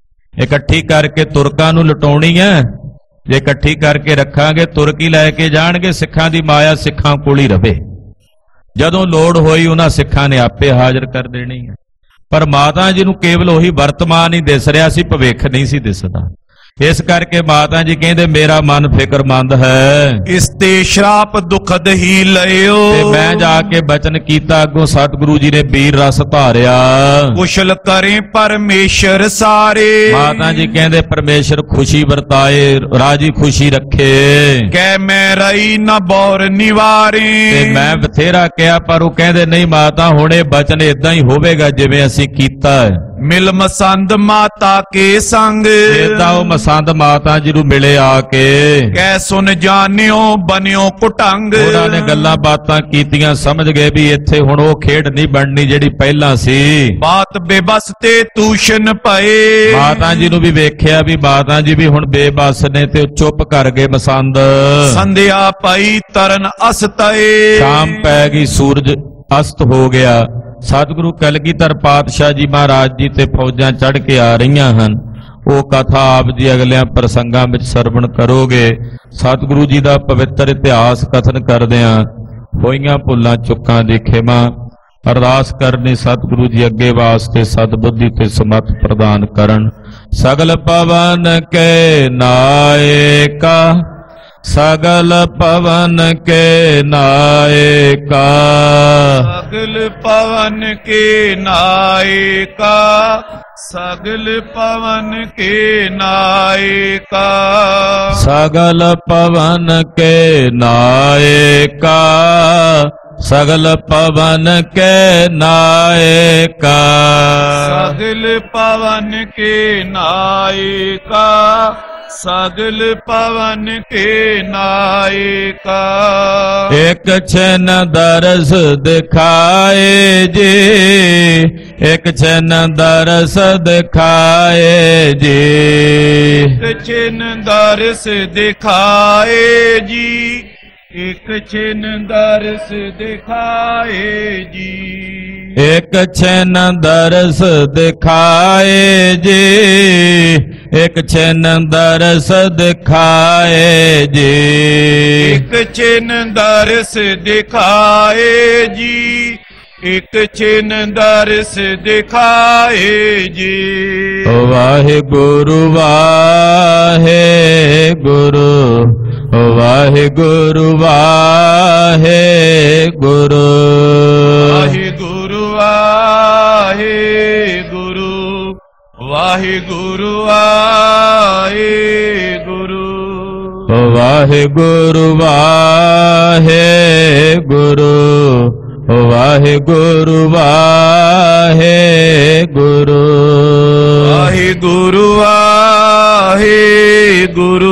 ਇਕੱਠੀ ਕਰਕੇ ਤੁਰਕਾਂ ਨੂੰ ਲੁਟਾਉਣੀ ਹੈ। ਜੇ ਇਕੱਠੀ ਕਰਕੇ ਰੱਖਾਂਗੇ ਤੁਰਕੀ ਲੈ ਕੇ ਜਾਣਗੇ। ਸਿੱਖਾਂ ਦੀ ਮਾਇਆ ਸਿੱਖਾਂ ਕੋਲ ਹੀ ਰਵੇ। ਜਦੋਂ ਲੋੜ ਹੋਈ ਉਹਨਾਂ ਸਿੱਖਾਂ ਨੇ ਆਪੇ ਹਾਜ਼ਰ ਕਰ ਦੇਣੀ ਹੈ। ਪਰ ਮਾਤਾ ਜੀ ਨੂੰ ਕੇਵਲ ਉਹੀ ਵਰਤਮਾਨ ਹੀ ਦਿਸ ਰਿਹਾ ਸੀ, ਭਵਿੱਖ ਨਹੀਂ ਸੀ ਦਿਸਦਾ। ਇਸ ਕਰਕੇ ਮਾਤਾ ਜੀ ਕਹਿੰਦੇ ਮੇਰਾ ਮਨ ਫਿਕਰਮੰਦ ਹੈ। इस्ते श्राप दुखद ही लयो। ਤੇ ਮੈਂ ਜਾ ਕੇ ਬਚਨ ਕੀਤਾ, ਅੱਗੋਂ ਸਤਿਗੁਰੂ ਜੀ ਨੇ ਵੀਰ ਰਸ ਧਾਰਿਆ। कुशल करें परमेश्वर सारे। ਮਾਤਾ ਜੀ ਕਹਿੰਦੇ ਪਰਮੇਸ਼ਰ ਖੁਸ਼ੀ ਵਰਤਾਏ, ਰਾਜੀ ਖੁਸ਼ੀ ਰੱਖੇ। कह मैं रही न बौर निवारे। ਤੇ ਮੈਂ ਬਥੇਰਾ ਕਿਹਾ ਪਰ ਉਹ ਕਹਿੰਦੇ ਨਹੀਂ ਮਾਤਾ, ਹੁਣ ਇਹ ਬਚਨ ਇਦਾਂ ਹੀ ਹੋਵੇਗਾ ਜਿਵੇਂ ਅਸੀਂ ਕੀਤਾ ਹੈ। मिल मसंद माता के संग। ਏਦਾਂ ਉਹ ਮਸੰਦ ਮਾਤਾ ਜੀ ਨੂੰ ਮਿਲੇ ਆ ਕੇ। कह सुन जानियो बनियो कुटंग। ਉਹਨਾਂ ਨੇ ਗੱਲਾਂ ਬਾਤਾਂ ਕੀਤੀਆਂ, ਸਮਝ ਗਏ ਵੀ ਇੱਥੇ ਹੁਣ ਉਹ ਖੇਡ ਨਹੀਂ ਬਣਨੀ ਜਿਹੜੀ ਪਹਿਲਾਂ ਸੀ। बात बेबस ते तूशन पए। ਮਾਤਾ ਜੀ ਨੂੰ ਵੀ ਵੇਖਿਆ ਵੀ ਮਾਤਾ ਜੀ ਵੀ ਹੁਣ ਬੇਬਸ ਨੇ ਤੇ ਉਹ ਚੁੱਪ ਕਰ ਗਏ ਮਸੰਦ। संध्या पई तरन असतए। ਸ਼ਾਮ ਪੈ ਗਈ, ਸੂਰਜ ਅਸਤ ਹੋ ਗਿਆ। ਸਤਿਗੁਰੂ ਕਲਗੀਧਰ ਪਾਤਸ਼ਾਹ ਜੀ ਮਹਾਰਾਜ ਜੀ ਤੇ ਫੌਜਾਂ ਚੜ੍ਹ ਕੇ ਆ ਰਹੀਆਂ ਹਨ। ਉਹ ਕਥਾ ਆਪ ਜੀ ਅਗਲਿਆਂ ਪ੍ਰਸੰਗਾਂ ਵਿੱਚ ਸਰਵਣ ਕਰੋਗੇ। ਸਤਿਗੁਰੂ ਜੀ ਦਾ ਪਵਿੱਤਰ ਇਤਿਹਾਸ ਕਥਨ ਕਰਦਿਆਂ ਹੋਈਆਂ ਭੁੱਲਾਂ ਚੁੱਕਾਂ ਦੀ ਖਿਮਾ ਅਰਦਾਸ ਕਰਨੀ। ਸਤਿਗੁਰੂ ਜੀ ਅੱਗੇ ਵਾਸਤੇ ਸਤਬੁੱਧੀ ਤੇ ਸਮਤ ਪ੍ਰਦਾਨ ਕਰਨ। ਸਗਲ ਪਵਨ ਕੇ ਨਾਇਕਾ, सगल पवन के नायका। सगल पवन के नायका। सगल पवन के नायका। सगल पवन के नायका। सगल पवन के नायका। सगल पवन के नायका। सगल पवन के नायका। एक छिन दरस दिखाए जी, एक छिन दरस दिखाए जी। एक छिन दरस दिखाए जी। एक छिन दरस दिखाए जी। एक छिन दरस दिखाए जी। एक छिन दरस दिखाए जी। एक छिन दरस दिखाए जी। एक छिन दरस दिखाए जी। वाहिगुरु वाहे गुरु, वाहिगुरु वाहे गुरु। वाहिगुरु वाहे गुरु। वाहिगुरु वाहे गुरु। वाहिगुरु वाहे गुरु। वाहिगुरु वाहे गुरु। वाहिगुरु वाहे गुरु।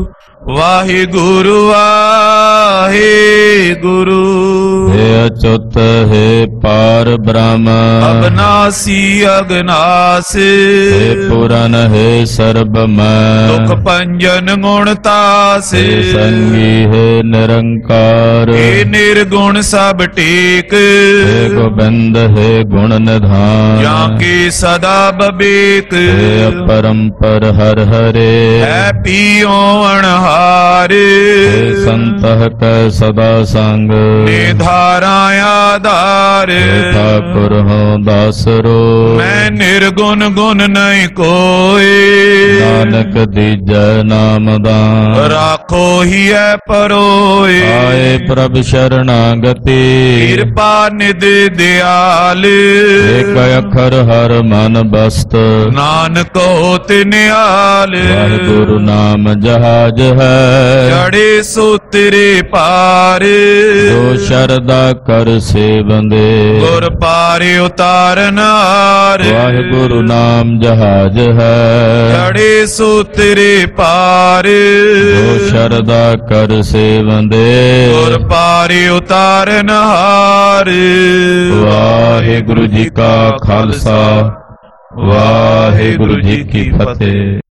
वाहिगुरु वाहे गुरु। हे अच्युत हे पार ब्रह्म, अविनाशी अगनास। हे पुरन हे सर्वमय, दुख पंजन गुणतास। हे संगी हे निरंकार, हे निर्गुण सब टेक। हे गोविंद हे गुण निधान, जाके सदा बबेक। हे अपरंपर हर हरे, है पियो अणहार। हे संतह कै सदा संग, निधारा ਆਪਣਾ ਆਧਾਰ। ਠਾਕੁਰ ਹਉ ਦਾਸਰੋ ਮੈਂ ਨਿਰਗੁਣ ਗੁਣ ਨਹੀਂ ਕੋਈ। ਨਾਨਕ ਦੀਜੈ ਨਾਮਦਾਨ ਰਾਖੋ ਹੀ ਐ ਪਰੋਏ। ਆਏ ਪ੍ਰਭ ਸ਼ਰਣਾਗਤੀ ਕਿਰਪਾ ਨਿਧ ਦਿਆਲ। ਏਕ ਅੱਖਰ ਹਰ ਮਨ ਬਸਤ ਨਾਨਕ ਹੋਤਿ ਨਿਹਾਲ। ਵਾਹਿਗੁਰੂ ਨਾਮ ਜਹਾਜ ਹੈ ਚੜੇ ਸੋ ਤੇਰੇ ਪਾਰ। ਜੋ ਸ਼ਰਦਾ ਕਰ ਸੇਵੰਦੇ ਗੁਰ ਪਾਰ ਉਤਾਰਨ ਹਾਰ। ਵਾਹਿਗੁਰੂ ਨਾਮ ਜਹਾਜ ਹੈ ਚੜੇ ਸੋ ਤੇਰੇ ਪਾਰ। ਜੋ ਸ਼ਰਦਾ ਕਰ ਸੇਵੰਦੇ ਗੁਰ ਪਾਰ ਉਤਾਰਨ ਹਾਰ। ਵਾਹਿਗੁਰੂ ਜੀ ਕਾ ਖਾਲਸਾ ਵਾਹਿਗੁਰੂ ਜੀ ਕੀ ਫਤਿਹ।